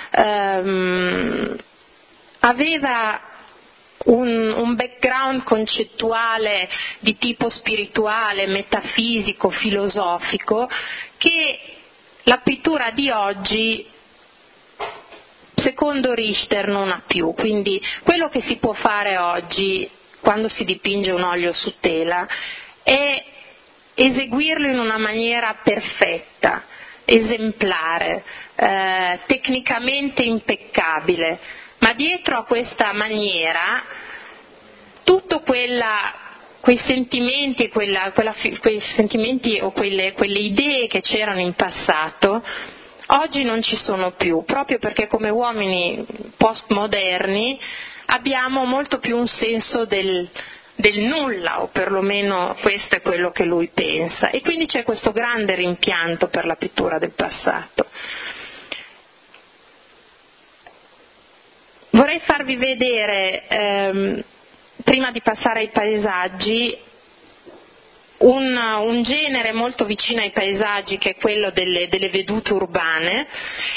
aveva un background concettuale di tipo spirituale, metafisico, filosofico, che la pittura di oggi secondo Richter non ha più. Quindi quello che si può fare oggi quando si dipinge un olio su tela è eseguirlo in una maniera perfetta, esemplare, tecnicamente impeccabile, ma dietro a questa maniera tutto quei sentimenti, quei sentimenti o quelle idee che c'erano in passato oggi non ci sono più, proprio perché come uomini postmoderni abbiamo molto più un senso del nulla, o perlomeno questo è quello che lui pensa, e quindi c'è questo grande rimpianto per la pittura del passato. Vorrei farvi vedere prima di passare ai paesaggi, un genere molto vicino ai paesaggi che è quello delle vedute urbane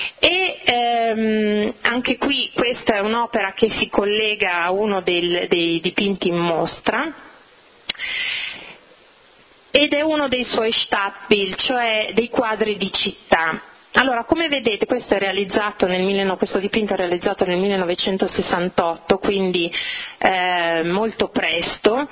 e anche qui questa è un'opera che si collega a uno dei dipinti in mostra ed è uno dei suoi Stadtbild, cioè dei quadri di città. Allora, come vedete, questo dipinto è realizzato nel 1968, quindi molto presto,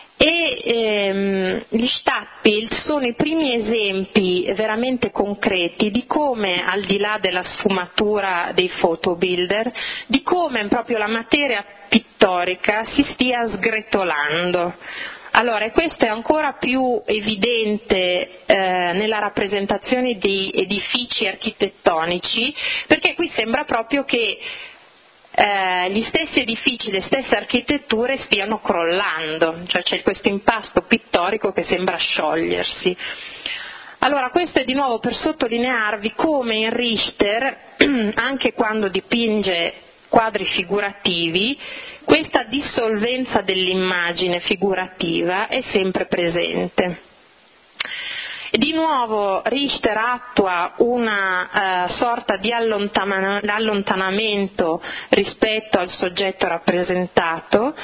e gli Stadtbild sono i primi esempi veramente concreti di come, al di là della sfumatura dei photobuilder, di come proprio la materia pittorica si stia sgretolando. Allora, e questo è ancora più evidente nella rappresentazione di edifici architettonici, perché qui sembra proprio che gli stessi edifici, le stesse architetture stiano crollando, cioè c'è questo impasto pittorico che sembra sciogliersi. Allora, questo è di nuovo per sottolinearvi come in Richter, anche quando dipinge quadri figurativi, questa dissolvenza dell'immagine figurativa è sempre presente. Di nuovo Richter attua una sorta di allontanamento rispetto al soggetto rappresentato,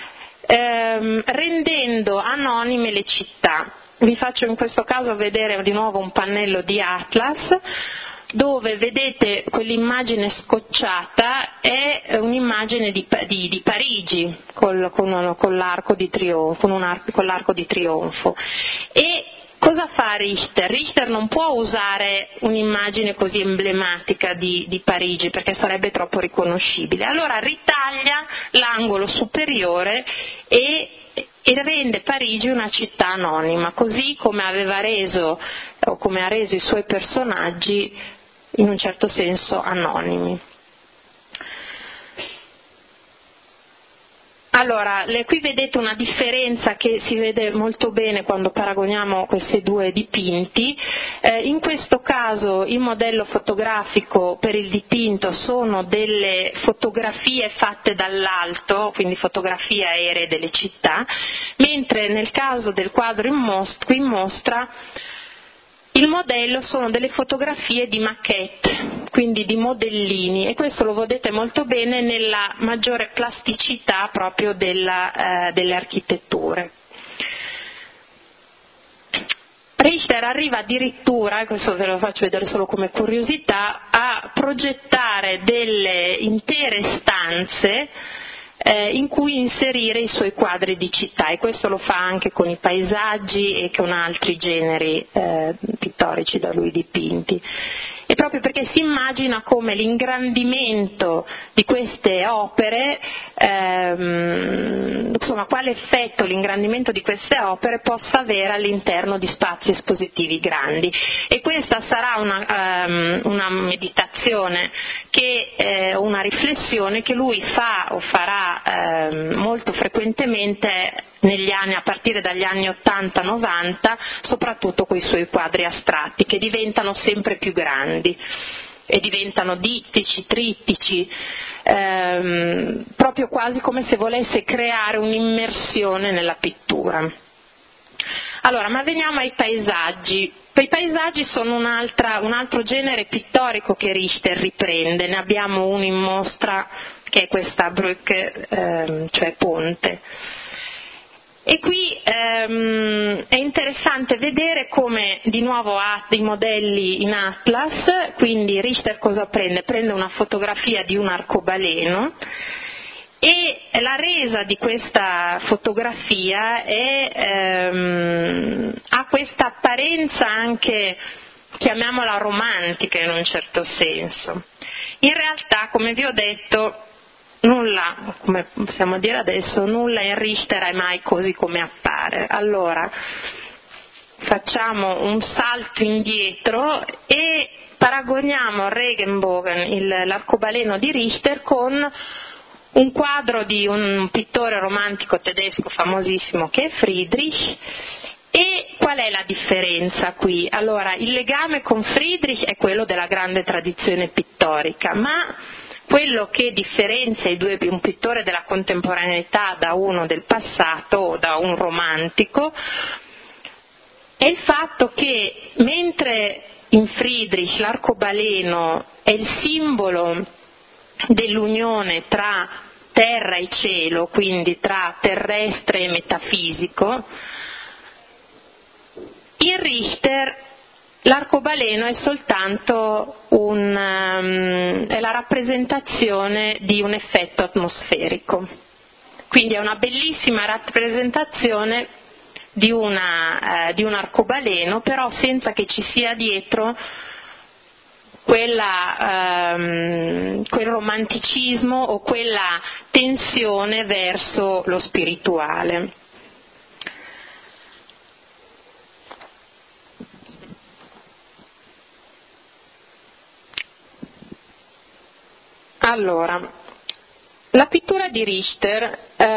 rendendo anonime le città. Vi faccio in questo caso vedere di nuovo un pannello di Atlas, dove vedete quell'immagine scocciata è un'immagine di Parigi con l'arco di trionfo. E cosa fa Richter? Richter non può usare un'immagine così emblematica di Parigi perché sarebbe troppo riconoscibile. Allora ritaglia l'angolo superiore e rende Parigi una città anonima, così come aveva reso o come ha reso i suoi personaggi in un certo senso anonimi. Allora, qui vedete una differenza che si vede molto bene quando paragoniamo questi due dipinti. In questo caso il modello fotografico per il dipinto sono delle fotografie fatte dall'alto, quindi fotografie aeree delle città, mentre nel caso del quadro qui in mostra il modello sono delle fotografie di maquette, quindi di modellini, e questo lo vedete molto bene nella maggiore plasticità proprio delle architetture. Richter arriva addirittura, e questo ve lo faccio vedere solo come curiosità, a progettare delle intere stanze in cui inserire i suoi quadri di città, e questo lo fa anche con i paesaggi e con altri generi pittorici da lui dipinti. E proprio perché si immagina come l'ingrandimento di queste opere, insomma quale effetto l'ingrandimento di queste opere possa avere all'interno di spazi espositivi grandi. E questa sarà una meditazione, una riflessione che lui fa o farà molto frequentemente a partire dagli anni 80-90, soprattutto con i suoi quadri astratti, che diventano sempre più grandi e diventano dittici, trittici, proprio quasi come se volesse creare un'immersione nella pittura. Allora, ma veniamo ai paesaggi. I paesaggi sono un altro genere pittorico che Richter riprende, ne abbiamo uno in mostra che è questa Brücke, cioè ponte. E qui è interessante vedere come di nuovo ha dei modelli in atlas, quindi Richter cosa prende? Prende una fotografia di un arcobaleno e la resa di questa fotografia ha questa apparenza anche, chiamiamola romantica in un certo senso. In realtà, come vi ho detto, nulla, come possiamo dire adesso, nulla in Richter è mai così come appare. Allora, facciamo un salto indietro e paragoniamo Regenbogen, l'arcobaleno di Richter, con un quadro di un pittore romantico tedesco famosissimo che è Friedrich. E qual è la differenza qui? Allora, il legame con Friedrich è quello della grande tradizione pittorica, ma quello che differenzia un pittore della contemporaneità da uno del passato o da un romantico è il fatto che mentre in Friedrich l'arcobaleno è il simbolo dell'unione tra terra e cielo, quindi tra terrestre e metafisico, in Richter l'arcobaleno è soltanto è la rappresentazione di un effetto atmosferico, quindi è una bellissima rappresentazione di un arcobaleno, però senza che ci sia dietro quel romanticismo o quella tensione verso lo spirituale. Allora, la pittura di Richter,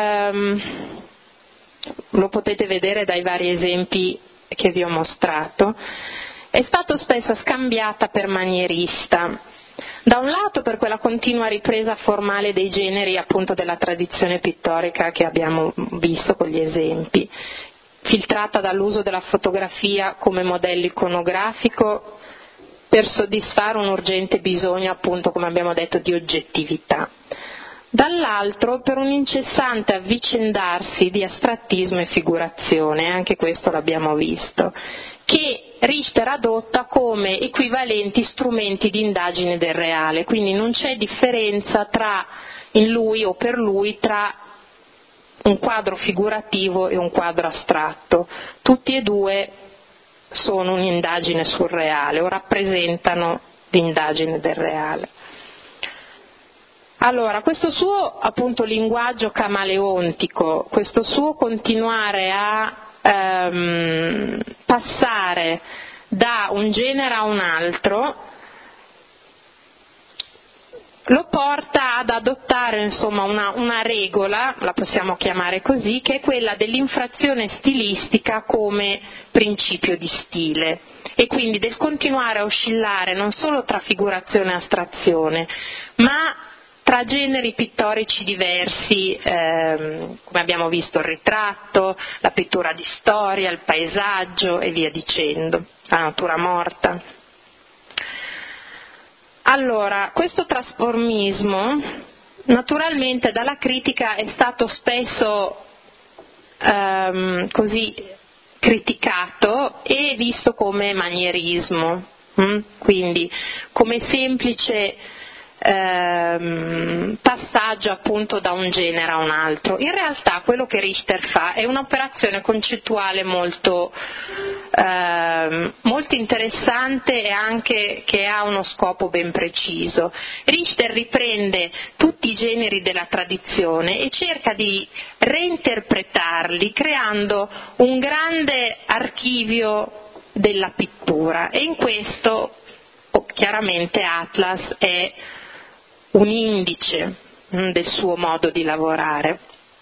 lo potete vedere dai vari esempi che vi ho mostrato, è stata spesso scambiata per manierista. Da un lato per quella continua ripresa formale dei generi appunto della tradizione pittorica che abbiamo visto con gli esempi, filtrata dall'uso della fotografia come modello iconografico per soddisfare un urgente bisogno, appunto, come abbiamo detto, di oggettività. Dall'altro per un incessante avvicendarsi di astrattismo e figurazione, anche questo l'abbiamo visto, che Richter adotta come equivalenti strumenti di indagine del reale, quindi non c'è differenza in lui o per lui tra un quadro figurativo e un quadro astratto, tutti e due sono un'indagine sul reale o rappresentano l'indagine del reale. Allora, questo suo appunto linguaggio camaleontico, questo suo continuare a passare da un genere a un altro, lo porta ad adottare insomma una regola, la possiamo chiamare così, che è quella dell'infrazione stilistica come principio di stile e quindi del continuare a oscillare non solo tra figurazione e astrazione, ma tra generi pittorici diversi, come abbiamo visto il ritratto, la pittura di storia, il paesaggio e via dicendo, la natura morta. Allora, questo trasformismo naturalmente dalla critica è stato spesso così criticato e visto come manierismo, quindi come semplice passaggio appunto da un genere a un altro. In realtà quello che Richter fa è un'operazione concettuale molto interessante e anche che ha uno scopo ben preciso. Richter riprende tutti i generi della tradizione e cerca di reinterpretarli creando un grande archivio della pittura e in questo chiaramente Atlas è un indice del suo modo di lavorare.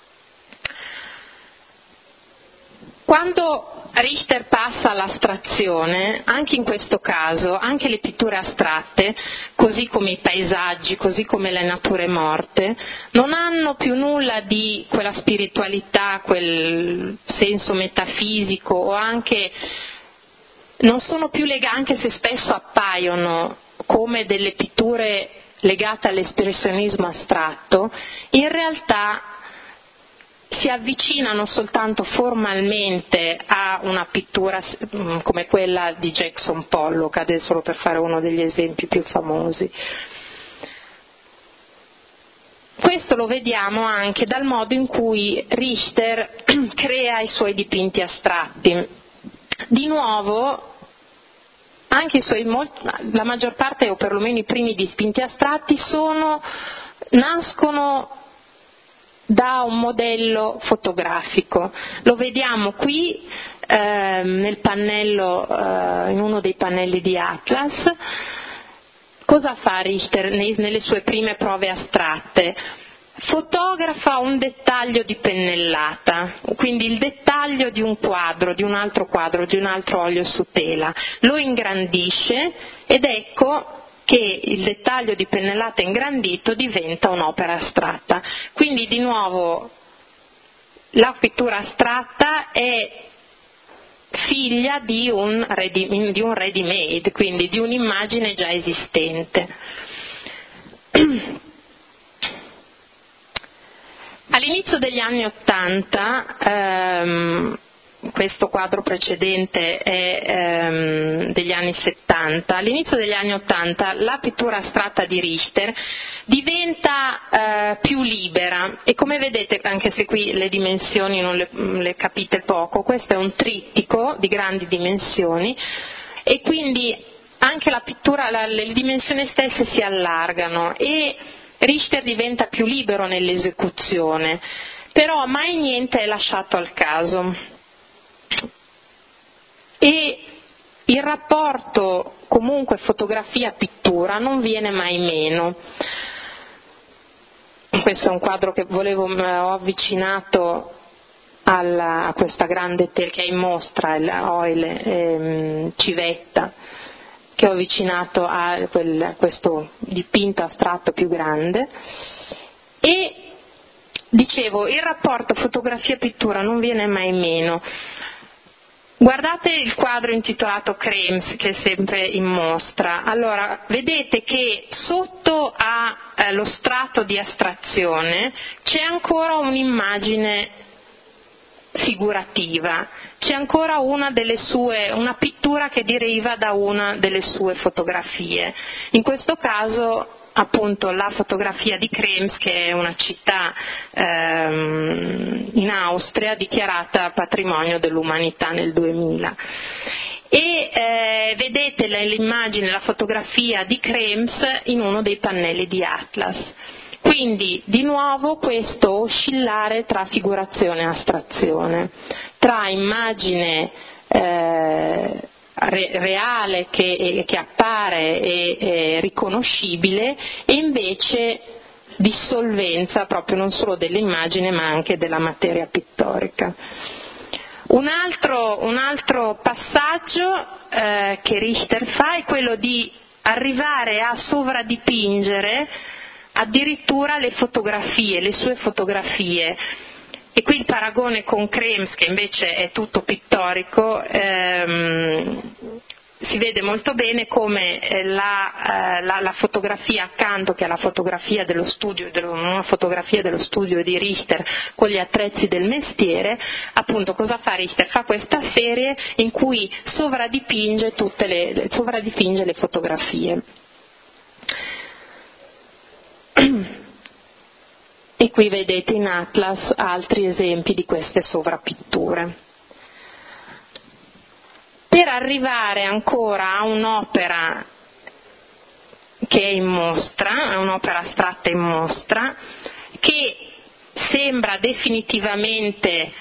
Quando Richter passa all'astrazione, anche in questo caso, anche le pitture astratte, così come i paesaggi, così come le nature morte, non hanno più nulla di quella spiritualità, quel senso metafisico o anche non sono più legate, anche se spesso appaiono come delle pitture legate all'espressionismo astratto, in realtà si avvicinano soltanto formalmente a una pittura come quella di Jackson Pollock, adesso solo per fare uno degli esempi più famosi. Questo lo vediamo anche dal modo in cui Richter crea i suoi dipinti astratti. Di nuovo, anche la maggior parte, o perlomeno i primi dipinti astratti, nascono da un modello fotografico. Lo vediamo qui nel pannello, in uno dei pannelli di Atlas. Cosa fa Richter nelle sue prime prove astratte? Fotografa un dettaglio di pennellata, quindi il dettaglio di un quadro, di un altro olio su tela, lo ingrandisce ed ecco che il dettaglio di pennellata ingrandito diventa un'opera astratta. Quindi di nuovo la pittura astratta è figlia di un ready-made, quindi di un'immagine già esistente. All'inizio degli anni '80, questo quadro precedente è degli anni '70, all'inizio degli anni '80 la pittura astratta di Richter diventa più libera e come vedete, anche se qui le dimensioni non le capite poco, questo è un trittico di grandi dimensioni e quindi anche la pittura, le dimensioni stesse si allargano e Richter diventa più libero nell'esecuzione, però mai niente è lasciato al caso. E il rapporto comunque fotografia-pittura non viene mai meno. Questo è un quadro che ho avvicinato a questa grande tela che è in mostra, Civetta, che ho avvicinato a questo dipinto astratto più grande. E dicevo, il rapporto fotografia-pittura non viene mai meno. Guardate il quadro intitolato Krems, che è sempre in mostra. Allora, vedete che sotto allo strato di astrazione c'è ancora un'immagine figurativa, c'è ancora una pittura che deriva da una delle sue fotografie. In questo caso appunto la fotografia di Krems, che è una città in Austria dichiarata patrimonio dell'umanità nel 2000. E vedete l'immagine, la fotografia di Krems in uno dei pannelli di Atlas. Quindi di nuovo questo oscillare tra figurazione e astrazione, tra immagine reale che appare e riconoscibile e invece dissolvenza proprio non solo dell'immagine ma anche della materia pittorica. Un altro passaggio che Richter fa è quello di arrivare a sovradipingere addirittura le sue fotografie. E qui il paragone con Krems, che invece è tutto pittorico, si vede molto bene come la fotografia accanto che alla fotografia dello studio, una fotografia dello studio di Richter con gli attrezzi del mestiere, appunto cosa fa Richter? Fa questa serie in cui sovradipinge le fotografie. E qui vedete in Atlas altri esempi di queste sovrapitture. Per arrivare ancora a un'opera che è in mostra, a un'opera astratta in mostra, che sembra definitivamente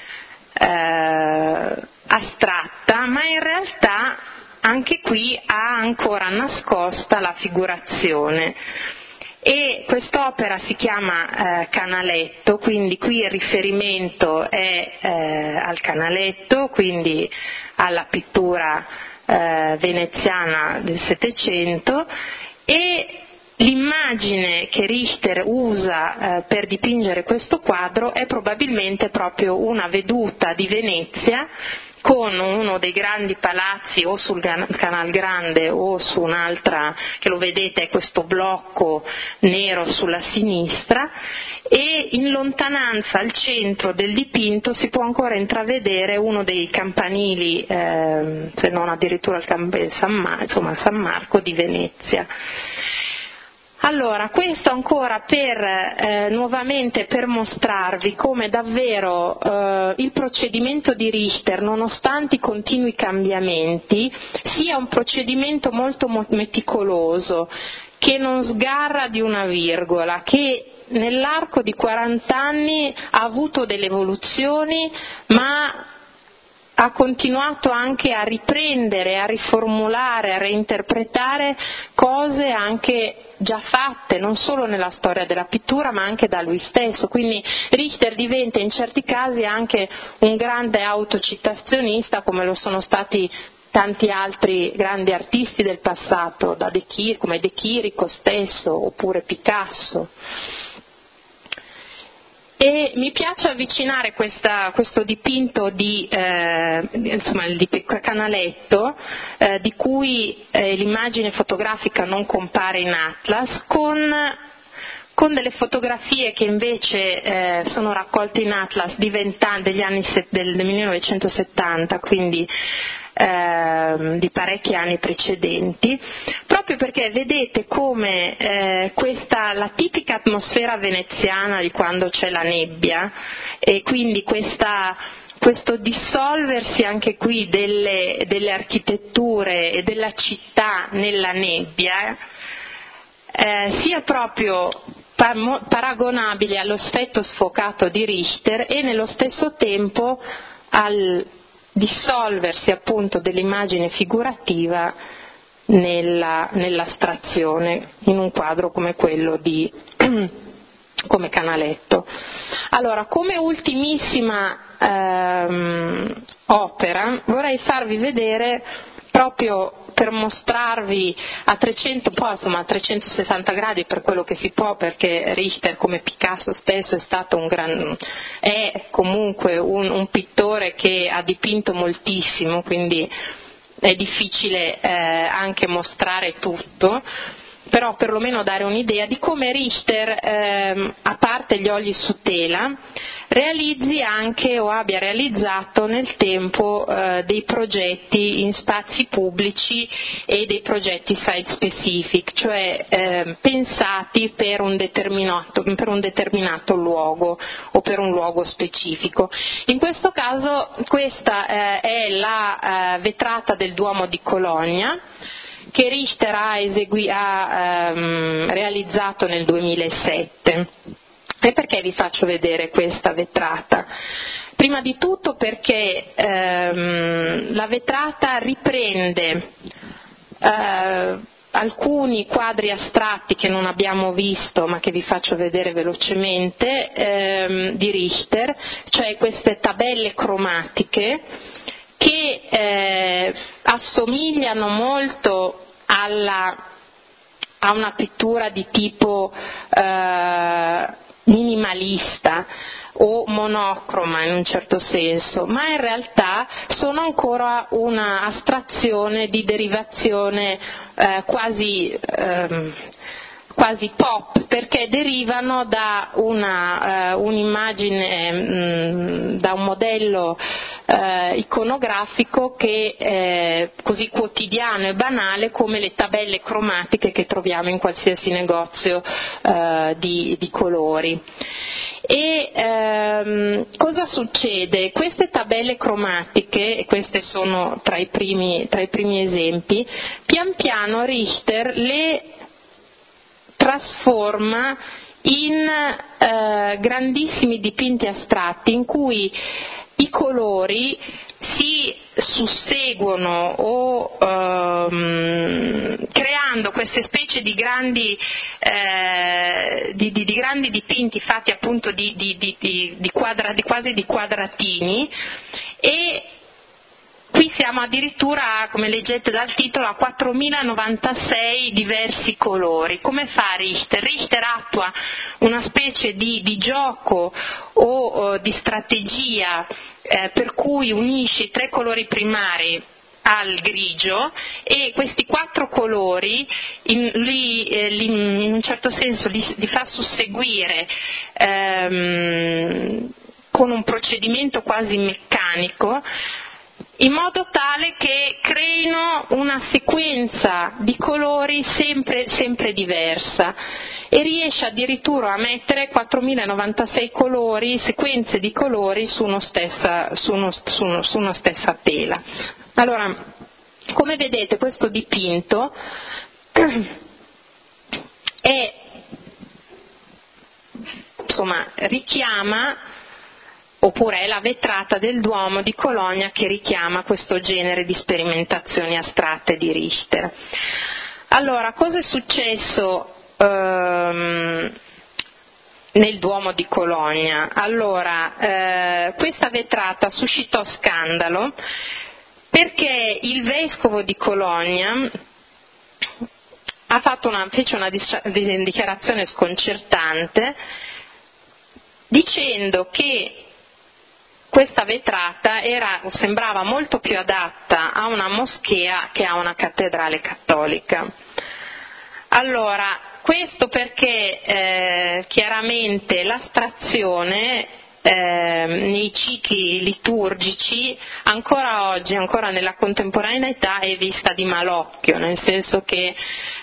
astratta, ma in realtà anche qui ha ancora nascosta la figurazione. E quest'opera si chiama Canaletto, quindi qui il riferimento è al Canaletto, quindi alla pittura veneziana del Settecento, e l'immagine che Richter usa per dipingere questo quadro è probabilmente proprio una veduta di Venezia con uno dei grandi palazzi o sul Canal Grande o su un'altra, che lo vedete è questo blocco nero sulla sinistra, e in lontananza al centro del dipinto si può ancora intravedere uno dei campanili, se non addirittura San Marco di Venezia. Allora, questo ancora nuovamente per mostrarvi come davvero il procedimento di Richter, nonostante i continui cambiamenti, sia un procedimento molto meticoloso, che non sgarra di una virgola, che nell'arco di 40 anni ha avuto delle evoluzioni, ma ha continuato anche a riprendere, a riformulare, a reinterpretare cose anche già fatte, non solo nella storia della pittura ma anche da lui stesso. Quindi Richter diventa in certi casi anche un grande autocitazionista, come lo sono stati tanti altri grandi artisti del passato, come De Chirico stesso, oppure Picasso. E mi piace avvicinare questo dipinto il Canaletto, di cui l'immagine fotografica non compare in Atlas, con delle fotografie che invece sono raccolte in Atlas degli anni del 1970, quindi di parecchi anni precedenti, proprio perché vedete come la tipica atmosfera veneziana di quando c'è la nebbia, e quindi questo dissolversi anche qui delle architetture e della città nella nebbia, sia proprio paragonabile allo sfetto sfocato di Richter e nello stesso tempo al dissolversi appunto dell'immagine figurativa nell'astrazione in un quadro come quello come Canaletto. Allora, come ultimissima opera vorrei farvi vedere, proprio per mostrarvi a 360 gradi per quello che si può, perché Richter, come Picasso stesso, è comunque un pittore che ha dipinto moltissimo, quindi è difficile anche mostrare tutto, però perlomeno dare un'idea di come Richter, a parte gli oli su tela, realizzi anche o abbia realizzato nel tempo dei progetti in spazi pubblici e dei progetti site specific, cioè pensati per un determinato luogo o per un luogo specifico. In questo caso questa è la vetrata del Duomo di Cologna, che Richter ha realizzato nel 2007. E perché vi faccio vedere questa vetrata? Prima di tutto perché la vetrata riprende alcuni quadri astratti che non abbiamo visto, ma che vi faccio vedere velocemente, di Richter, cioè queste tabelle cromatiche che assomigliano molto a una pittura di tipo minimalista o monocroma in un certo senso, ma in realtà sono ancora una astrazione di derivazione quasi pop, perché derivano da un'immagine, da un modello iconografico che è così quotidiano e banale come le tabelle cromatiche che troviamo in qualsiasi negozio di colori. E cosa succede? Queste tabelle cromatiche, e questi sono tra i primi esempi, pian piano Richter le trasforma in grandissimi dipinti astratti in cui i colori si susseguono o creando queste specie di grandi dipinti fatti appunto quasi di quadratini, e qui siamo addirittura, come leggete dal titolo, a 4096 diversi colori. Come fa Richter? Richter attua una specie di gioco o di strategia per cui unisce i tre colori primari al grigio, e questi quattro colori in un certo senso li fa susseguire con un procedimento quasi meccanico, in modo tale che creino una sequenza di colori sempre diversa, e riesce addirittura a mettere 4096 colori, sequenze di colori su una stessa tela. Allora, come vedete, questo dipinto richiama, oppure è la vetrata del Duomo di Cologna che richiama questo genere di sperimentazioni astratte di Richter. Allora, cosa è successo nel Duomo di Cologna? Allora, questa vetrata suscitò scandalo perché il vescovo di Cologna fece una dichiarazione sconcertante dicendo che questa vetrata sembrava molto più adatta a una moschea che a una cattedrale cattolica. Allora, questo perché chiaramente l'astrazione nei cicli liturgici ancora oggi, ancora nella contemporaneità, è vista di malocchio, nel senso che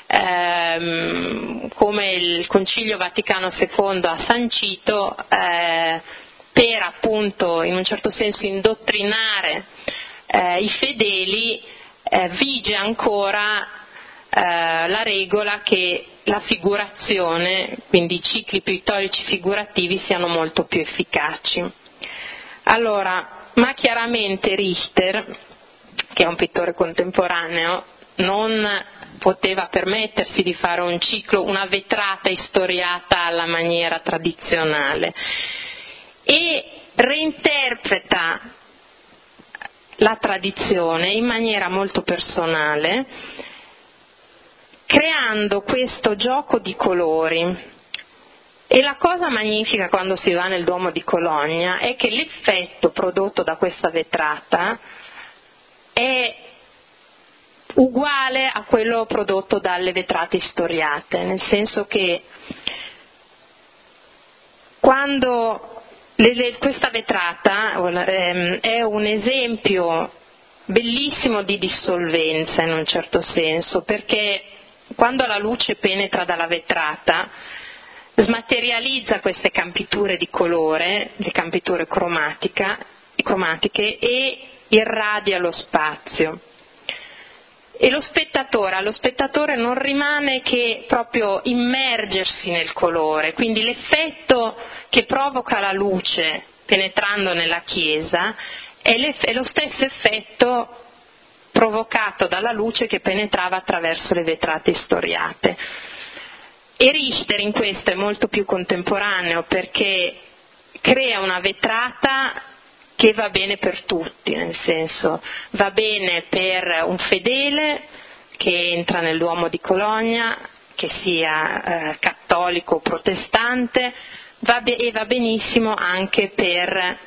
come il Concilio Vaticano II ha sancito, per appunto in un certo senso indottrinare i fedeli, vige ancora la regola che la figurazione, quindi i cicli pittorici figurativi, siano molto più efficaci. Allora, ma chiaramente Richter, che è un pittore contemporaneo, non poteva permettersi di fare un ciclo, una vetrata istoriata alla maniera tradizionale, e reinterpreta la tradizione in maniera molto personale, creando questo gioco di colori. E la cosa magnifica quando si va nel Duomo di Cologna è che l'effetto prodotto da questa vetrata è uguale a quello prodotto dalle vetrate istoriate, nel senso che quando questa vetrata è un esempio bellissimo di dissolvenza in un certo senso, perché quando la luce penetra dalla vetrata smaterializza queste campiture di colore, le campiture cromatiche, e irradia lo spazio. E allo spettatore non rimane che proprio immergersi nel colore, quindi l'effetto che provoca la luce penetrando nella chiesa è lo stesso effetto provocato dalla luce che penetrava attraverso le vetrate istoriate. E Richter in questo è molto più contemporaneo, perché crea una vetrata che va bene per tutti, nel senso va bene per un fedele che entra nel Duomo di Cologna, che sia cattolico o protestante, e va benissimo anche per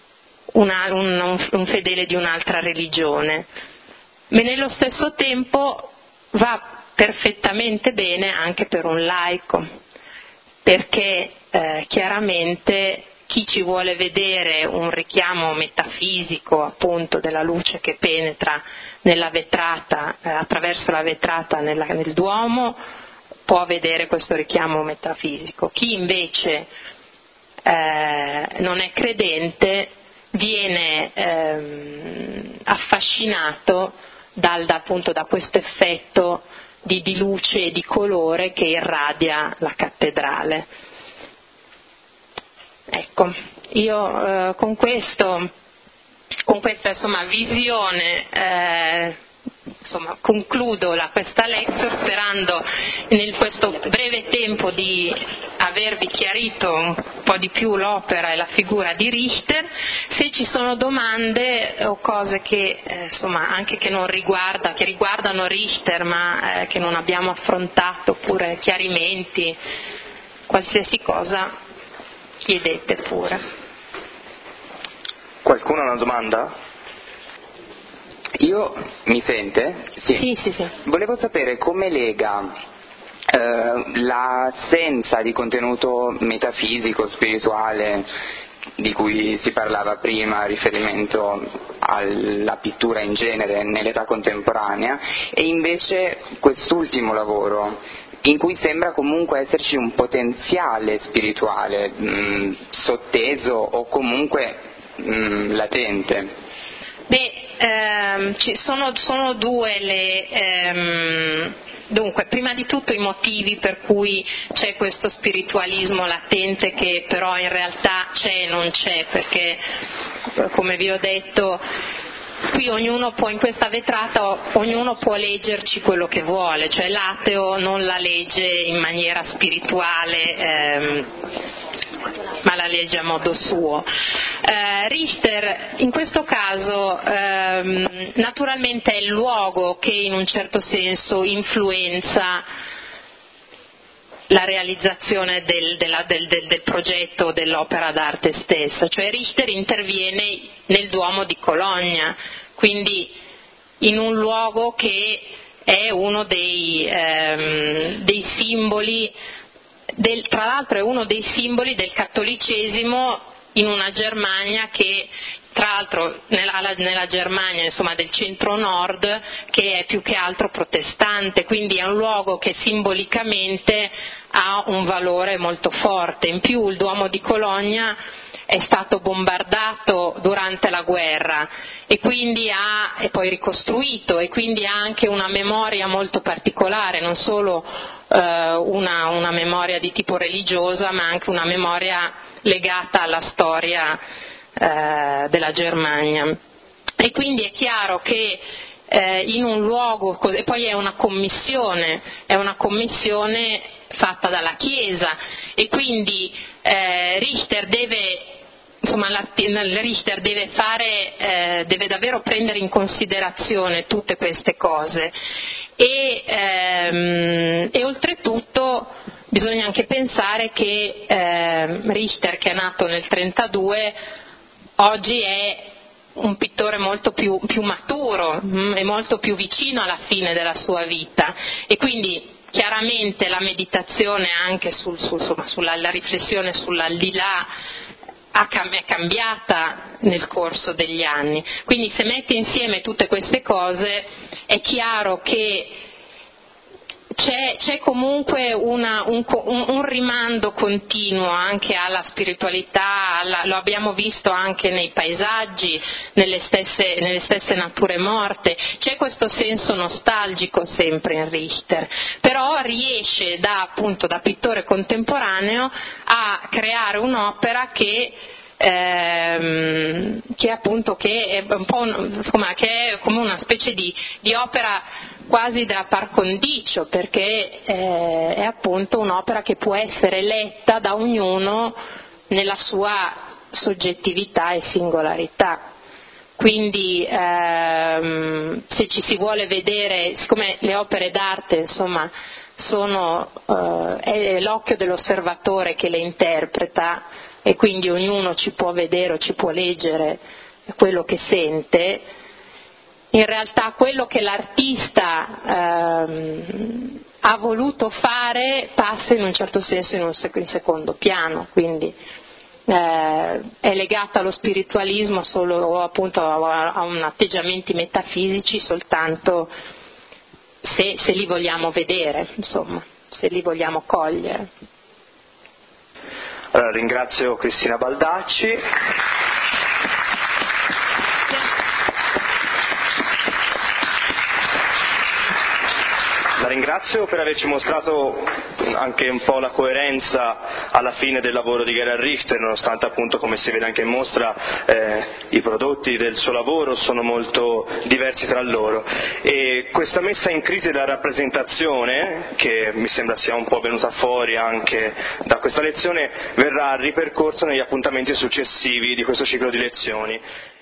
un fedele di un'altra religione, ma nello stesso tempo va perfettamente bene anche per un laico, perché chiaramente chi ci vuole vedere un richiamo metafisico appunto della luce che penetra nella vetrata, attraverso la vetrata nel Duomo, può vedere questo richiamo metafisico. Chi invece non è credente viene affascinato appunto da questo effetto di luce e di colore che irradia la cattedrale. Ecco, io con questa insomma, visione concludo questa lecture, sperando in questo breve tempo di avervi chiarito un po' di più l'opera e la figura di Richter. Se ci sono domande o cose che anche che riguardano Richter ma che non abbiamo affrontato, oppure chiarimenti, qualsiasi cosa, chiedete pure. Qualcuno ha una domanda? Mi sente? Sì. Volevo sapere come lega l'assenza di contenuto metafisico, spirituale, di cui si parlava prima, riferimento alla pittura in genere nell'età contemporanea, e invece quest'ultimo lavoro, in cui sembra comunque esserci un potenziale spirituale sotteso o comunque latente. Sono due dunque, prima di tutto i motivi per cui c'è questo spiritualismo latente, che però in realtà c'è e non c'è, perché come vi ho detto qui in questa vetrata ognuno può leggerci quello che vuole, cioè l'ateo non la legge in maniera spirituale ma la legge a modo suo. Richter in questo caso naturalmente è il luogo che in un certo senso influenza la realizzazione del progetto dell'opera d'arte stessa, cioè Richter interviene nel Duomo di Cologna, quindi in un luogo che è uno dei simboli, tra l'altro è uno dei simboli del cattolicesimo in una Germania che, tra l'altro nella Germania insomma del centro-nord, che è più che altro protestante, quindi è un luogo che simbolicamente ha un valore molto forte. In più il Duomo di Cologna è stato bombardato durante la guerra e quindi è poi ricostruito, e quindi ha anche una memoria molto particolare, non solo una memoria di tipo religiosa, ma anche una memoria legata alla storia della Germania. E quindi è chiaro che in un luogo, e poi è una commissione fatta dalla Chiesa, e quindi Richter deve davvero prendere in considerazione tutte queste cose e oltretutto bisogna anche pensare che Richter, che è nato nel 1932, oggi è un pittore molto più maturo e molto più vicino alla fine della sua vita, e quindi chiaramente la meditazione anche sulla riflessione sull'aldilà è cambiata nel corso degli anni. Quindi se mette insieme tutte queste cose è chiaro che c'è comunque un rimando continuo anche alla spiritualità, lo abbiamo visto anche nei paesaggi, nelle stesse nature morte, c'è questo senso nostalgico sempre in Richter, però riesce appunto da pittore contemporaneo a creare un'opera che è come una specie di opera quasi da par condicio, perché è appunto un'opera che può essere letta da ognuno nella sua soggettività e singolarità. Quindi se ci si vuole vedere, siccome le opere d'arte insomma è l'occhio dell'osservatore che le interpreta, e quindi ognuno ci può vedere o ci può leggere quello che sente, in realtà quello che l'artista ha voluto fare passa in un certo senso in secondo piano, quindi è legata allo spiritualismo solo, o appunto a un atteggiamenti metafisici soltanto se li vogliamo vedere, insomma, se li vogliamo cogliere. Allora, ringrazio Cristina Baldacci. La ringrazio per averci mostrato anche un po' la coerenza alla fine del lavoro di Gerhard Richter, nonostante appunto, come si vede anche in mostra, i prodotti del suo lavoro sono molto diversi tra loro. E questa messa in crisi della rappresentazione, che mi sembra sia un po' venuta fuori anche da questa lezione, verrà ripercorso negli appuntamenti successivi di questo ciclo di lezioni.